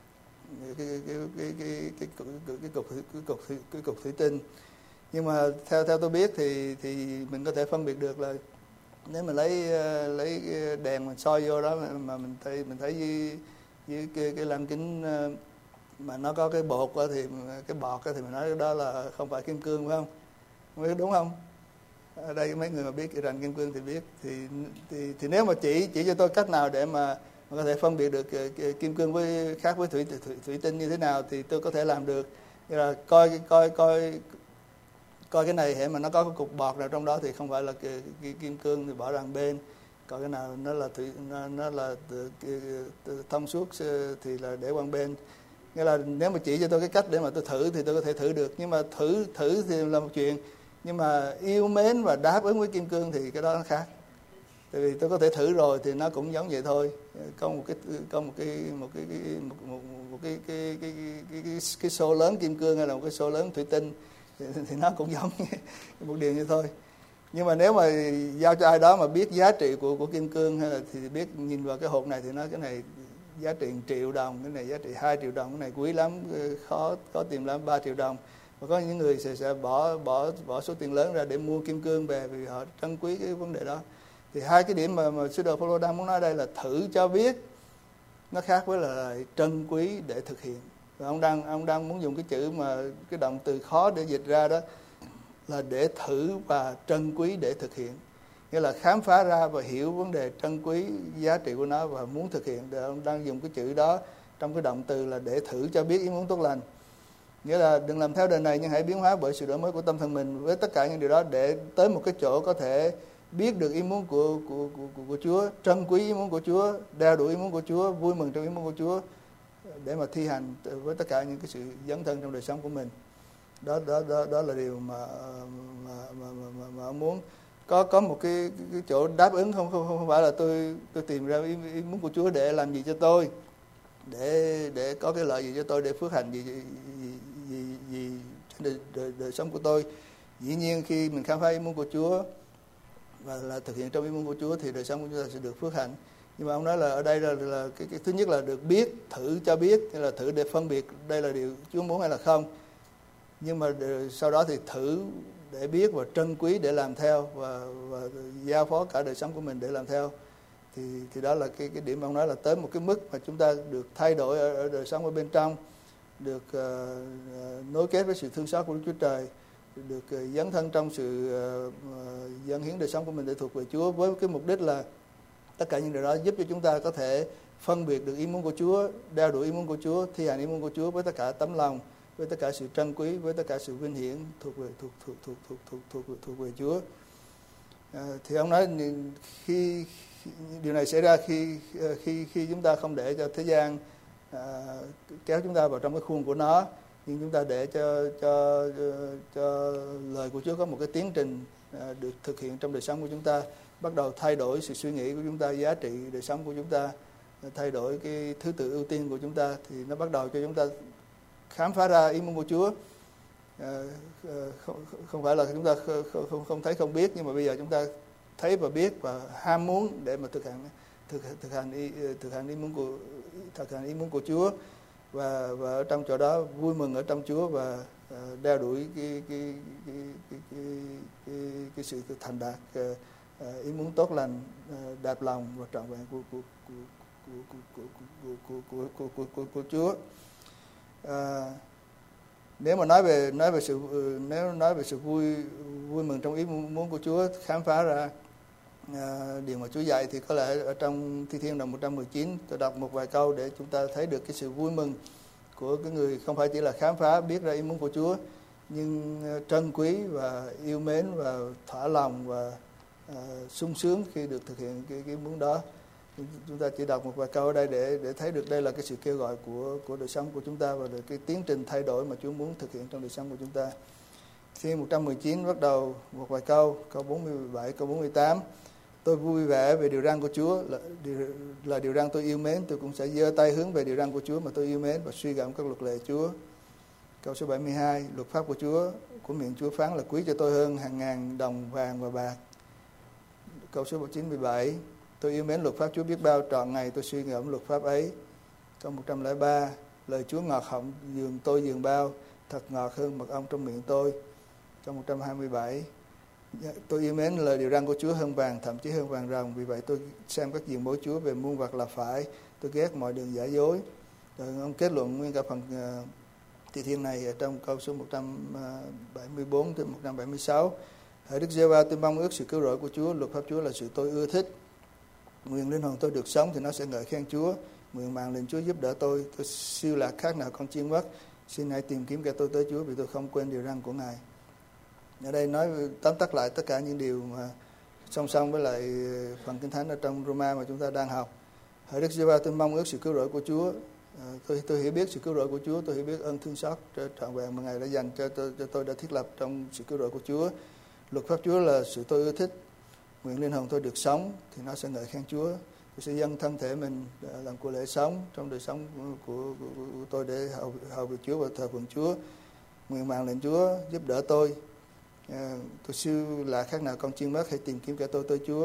cái cục thủy tinh. Nhưng mà theo tôi biết thì mình có thể phân biệt được là nếu mình lấy đèn mình soi vô đó mà mình thấy với cái lăng kính mà nó có cái bột đó, thì cái bọt đó, thì mình nói đó là không phải kim cương, phải không? Không biết đúng không? Ở đây mấy người mà biết cái rành kim cương thì biết. Thì nếu mà chỉ cho tôi cách nào để mà có thể phân biệt được kim cương khác với thủy tinh như thế nào thì tôi có thể làm được. Như là coi cái này hệ mà nó có cái cục bọt nào trong đó thì không phải là cái kim cương thì bỏ ra bên. Coi cái nào nó là thông suốt thì là để qua bên. Nghĩa là nếu mà chỉ cho tôi cái cách để mà tôi thử thì tôi có thể thử được. Nhưng mà thử thì là một chuyện, nhưng mà yêu mến và đáp ứng với kim cương thì cái đó nó khác. Tại vì tôi có thể thử rồi thì nó cũng giống vậy thôi. Có một cái số lớn kim cương hay là một cái số lớn thủy tinh thì nó cũng giống một điều như thôi. Nhưng mà nếu mà giao cho ai đó mà biết giá trị của kim cương hay là thì biết nhìn vào cái hộp này thì nói cái này giá trị 1 triệu đồng, cái này giá trị 2 triệu đồng, cái này quý lắm, khó tìm lắm, 3 triệu đồng. Và có những người sẽ bỏ số tiền lớn ra để mua kim cương về vì họ trân quý cái vấn đề đó. Thì hai cái điểm mà sư đồ Phaolô đang muốn nói đây là thử cho biết, nó khác với là trân quý để thực hiện. Và ông đang muốn dùng cái chữ mà cái động từ khó để dịch ra đó là để thử và trân quý để thực hiện. Nghĩa là khám phá ra và hiểu vấn đề trân quý giá trị của nó và muốn thực hiện. Ông đang dùng cái chữ đó trong cái động từ là để thử cho biết ý muốn tốt lành. Nghĩa là đừng làm theo đời này nhưng hãy biến hóa bởi sự đổi mới của tâm thần mình với tất cả những điều đó để tới một cái chỗ có thể biết được ý muốn của Chúa, trân quý ý muốn của Chúa, đeo đuổi ý muốn của Chúa, vui mừng trong ý muốn của Chúa để mà thi hành với tất cả những cái sự dấn thân trong đời sống của mình. Đó là điều mà ông muốn. Có một cái chỗ đáp ứng không phải là tôi tìm ra ý muốn của Chúa để làm gì cho tôi, để có cái lợi gì cho tôi, để phước hạnh gì trên đời sống của tôi. Dĩ nhiên khi mình khám phá ý muốn của Chúa và là thực hiện trong ý muốn của Chúa thì đời sống của chúng ta sẽ được phước hạnh. Nhưng mà ông nói là ở đây là cái thứ nhất là được biết, thử cho biết, hay là thử để phân biệt đây là điều Chúa muốn hay là không. Nhưng mà sau đó thì thử để biết và trân quý để làm theo và giao phó cả đời sống của mình để làm theo. Thì đó là cái điểm ông nói là tới một cái mức mà chúng ta được thay đổi ở đời sống ở bên trong, được nối kết với sự thương xót của Đức Chúa Trời, được dấn thân trong sự dâng hiến đời sống của mình để thuộc về Chúa, với cái mục đích là tất cả những điều đó giúp cho chúng ta có thể phân biệt được ý muốn của Chúa, đeo đuổi ý muốn của Chúa, thi hành ý muốn của Chúa với tất cả tấm lòng, với tất cả sự trân quý, với tất cả sự vinh hiển thuộc về Chúa. Thì ông nói khi điều này xảy ra khi chúng ta không để cho thế gian kéo chúng ta vào trong cái khuôn của nó, nhưng chúng ta để cho lời của Chúa có một cái tiến trình được thực hiện trong đời sống của chúng ta, bắt đầu thay đổi sự suy nghĩ của chúng ta, giá trị đời sống của chúng ta, thay đổi cái thứ tự ưu tiên của chúng ta, thì nó bắt đầu cho chúng ta khám phá ra ý muốn của Chúa. Không phải là chúng ta không thấy không biết, nhưng mà bây giờ chúng ta thấy và biết và ham muốn để mà thực hành ý muốn của Chúa, và ở trong chỗ đó vui mừng ở trong Chúa và đeo đuổi cái sự thành đạt ý muốn tốt lành, đẹp lòng và trọn vẹn của Chúa. Nếu mà nói về sự vui mừng trong ý muốn của Chúa, khám phá ra điều mà Chúa dạy, thì có lẽ ở trong Thi Thiên đoạn 119 tôi đọc một vài câu để chúng ta thấy được cái sự vui mừng của cái người không phải chỉ là khám phá biết ra ý muốn của Chúa, nhưng trân quý và yêu mến và thỏa lòng và sung sướng khi được thực hiện cái ý muốn đó. Chúng ta chỉ đọc một vài câu ở đây để thấy được đây là cái sự kêu gọi của đời sống của chúng ta và được cái tiến trình thay đổi mà Chúa muốn thực hiện trong đời sống của chúng ta. Thi 119 bắt đầu một vài câu 47, câu 48. Tôi vui vẻ về điều răn của Chúa, là điều răn tôi yêu mến. Tôi cũng sẽ giơ tay hướng về điều răn của Chúa mà tôi yêu mến và suy gẫm các luật lệ Chúa. Câu số 72, luật pháp của Chúa, của miệng Chúa phán là quý cho tôi hơn hàng ngàn đồng vàng và bạc. Câu số 97, tôi yêu mến luật pháp Chúa biết bao, trọn ngày tôi suy ngẫm luật pháp ấy. Câu 103, lời Chúa ngọt họng giường tôi giường bao, thật ngọt hơn mật ong trong miệng tôi. Câu 127, tôi yêu mến lời điều răn của Chúa hơn vàng, thậm chí hơn vàng ròng, vì vậy tôi xem các diện bối Chúa về muôn vật là phải, tôi ghét mọi đường giả dối. Rồi ông kết luận nguyên cả phần thi thiên này ở trong câu số 174 đến 176. Hỡi Đức Giê-hô-va, tôi mong ước sự cứu rỗi của Chúa, luật pháp Chúa là sự tôi ưa thích. Nguyện linh hồn tôi được sống thì nó sẽ ngợi khen Chúa. Nguyện mạng lệnh Chúa giúp đỡ tôi siêu lạc khác nào con chiên mất. Xin hãy tìm kiếm kẻ tôi tới Chúa, vì tôi không quên điều răn của Ngài. Ở đây nói tóm tắt lại tất cả những điều mà song song với lại phần Kinh Thánh ở trong Roma mà chúng ta đang học. Hỡi Đức Giê-hô-va, tôi mong ước sự cứu rỗi của Chúa. Tôi hiểu biết sự cứu rỗi của Chúa, tôi hiểu biết ơn thương xót trọn vẹn mà Ngài đã dành cho tôi đã thiết lập trong sự cứu rỗi của Chúa. Luật pháp Chúa là sự tôi ưa thích. Nguyện linh hồn tôi được sống thì nó sẽ ngợi khen Chúa. Tôi sẽ dâng thân thể mình làm của lễ sống trong đời sống của tôi để hầu việc Chúa và thờ phượng Chúa. Nguyện mạng lệnh Chúa giúp đỡ tôi. Tôi siêu là khác nào con chiên mất, hãy tìm kiếm kẻ tôi tới Chúa.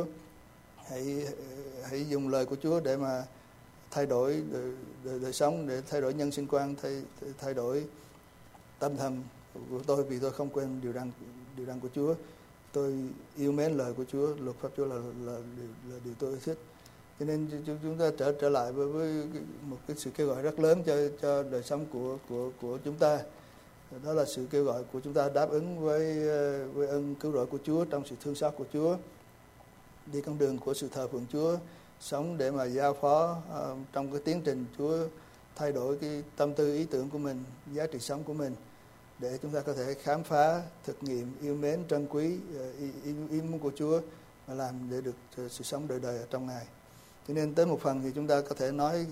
Hãy dùng lời của Chúa để mà thay đổi đời sống, để thay đổi nhân sinh quan, thay đổi tâm thần của tôi, vì tôi không quên điều răn của Chúa. Tôi yêu mến lời của Chúa, luật pháp Chúa là điều tôi thích. Cho nên chúng ta trở lại với một cái sự kêu gọi rất lớn cho đời sống của chúng ta. Đó là sự kêu gọi của chúng ta đáp ứng với ơn cứu rỗi của Chúa trong sự thương xót của Chúa, đi con đường của sự thờ phượng Chúa, sống để mà giao phó trong cái tiến trình Chúa thay đổi cái tâm tư ý tưởng của mình, giá trị sống của mình, để chúng ta có thể khám phá, thực nghiệm, yêu mến, trân quý ý muốn của Chúa và làm để được sự sống đời đời ở trong Ngài. Cho nên tới một phần thì chúng ta có thể nói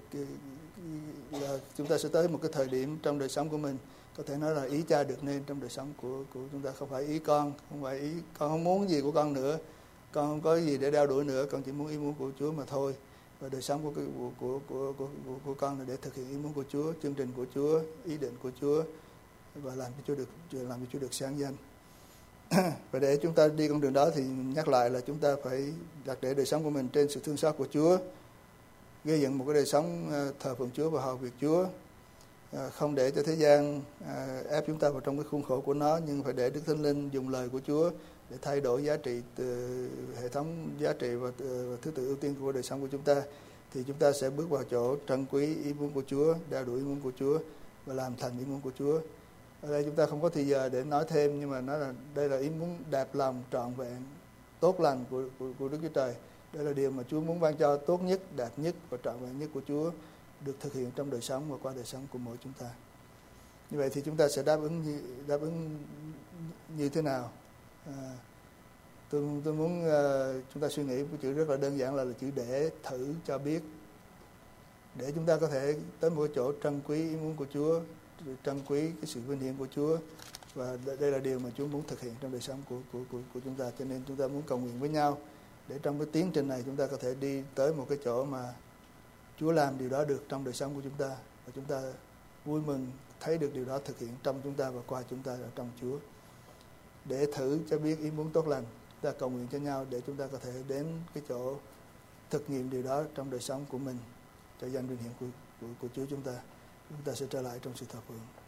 là chúng ta sẽ tới một cái thời điểm trong đời sống của mình có thể nói là ý cha được nên trong đời sống của chúng ta, không phải ý con, không phải ý con không muốn gì của con nữa, con không có gì để đeo đuổi nữa, con chỉ muốn ý muốn của Chúa mà thôi. Và đời sống của con là để thực hiện ý muốn của Chúa, chương trình của Chúa, ý định của Chúa, và làm cho Chúa được sáng danh. Và để chúng ta đi con đường đó thì nhắc lại là chúng ta phải đặt để đời sống của mình trên sự thương xót của Chúa, gây dựng một cái đời sống thờ phượng Chúa và hầu việc Chúa, không để cho thế gian ép chúng ta vào trong cái khuôn khổ của nó, nhưng phải để Đức Thánh Linh dùng lời của Chúa để thay đổi giá trị, hệ thống giá trị và thứ tự ưu tiên của đời sống của chúng ta, thì chúng ta sẽ bước vào chỗ trân quý ý muốn của Chúa, đeo đuổi ý muốn của Chúa và làm thành ý muốn của Chúa. Ở đây chúng ta không có thời giờ để nói thêm, nhưng mà nói là đây là ý muốn đẹp lòng, trọn vẹn, tốt lành của Đức Chúa Trời. Đây là điều mà Chúa muốn ban cho tốt nhất, đẹp nhất và trọn vẹn nhất của Chúa được thực hiện trong đời sống và qua đời sống của mỗi chúng ta. Như vậy thì chúng ta sẽ đáp ứng như thế nào? Tôi muốn chúng ta suy nghĩ một chữ rất là đơn giản là chữ để thử cho biết, để chúng ta có thể tới một chỗ trân quý ý muốn của Chúa, trân quý cái sự vinh hiển của Chúa, và đây là điều mà Chúa muốn thực hiện trong đời sống của chúng ta. Cho nên chúng ta muốn cầu nguyện với nhau để trong cái tiến trình này chúng ta có thể đi tới một cái chỗ mà Chúa làm điều đó được trong đời sống của chúng ta, và chúng ta vui mừng thấy được điều đó thực hiện trong chúng ta và qua chúng ta ở trong Chúa. Để thử cho biết ý muốn tốt lành, chúng ta cầu nguyện cho nhau để chúng ta có thể đến cái chỗ thực nghiệm điều đó trong đời sống của mình cho danh vinh hiển của Chúa chúng ta. Chúng ta sẽ trở lại trong sự thờ phượng.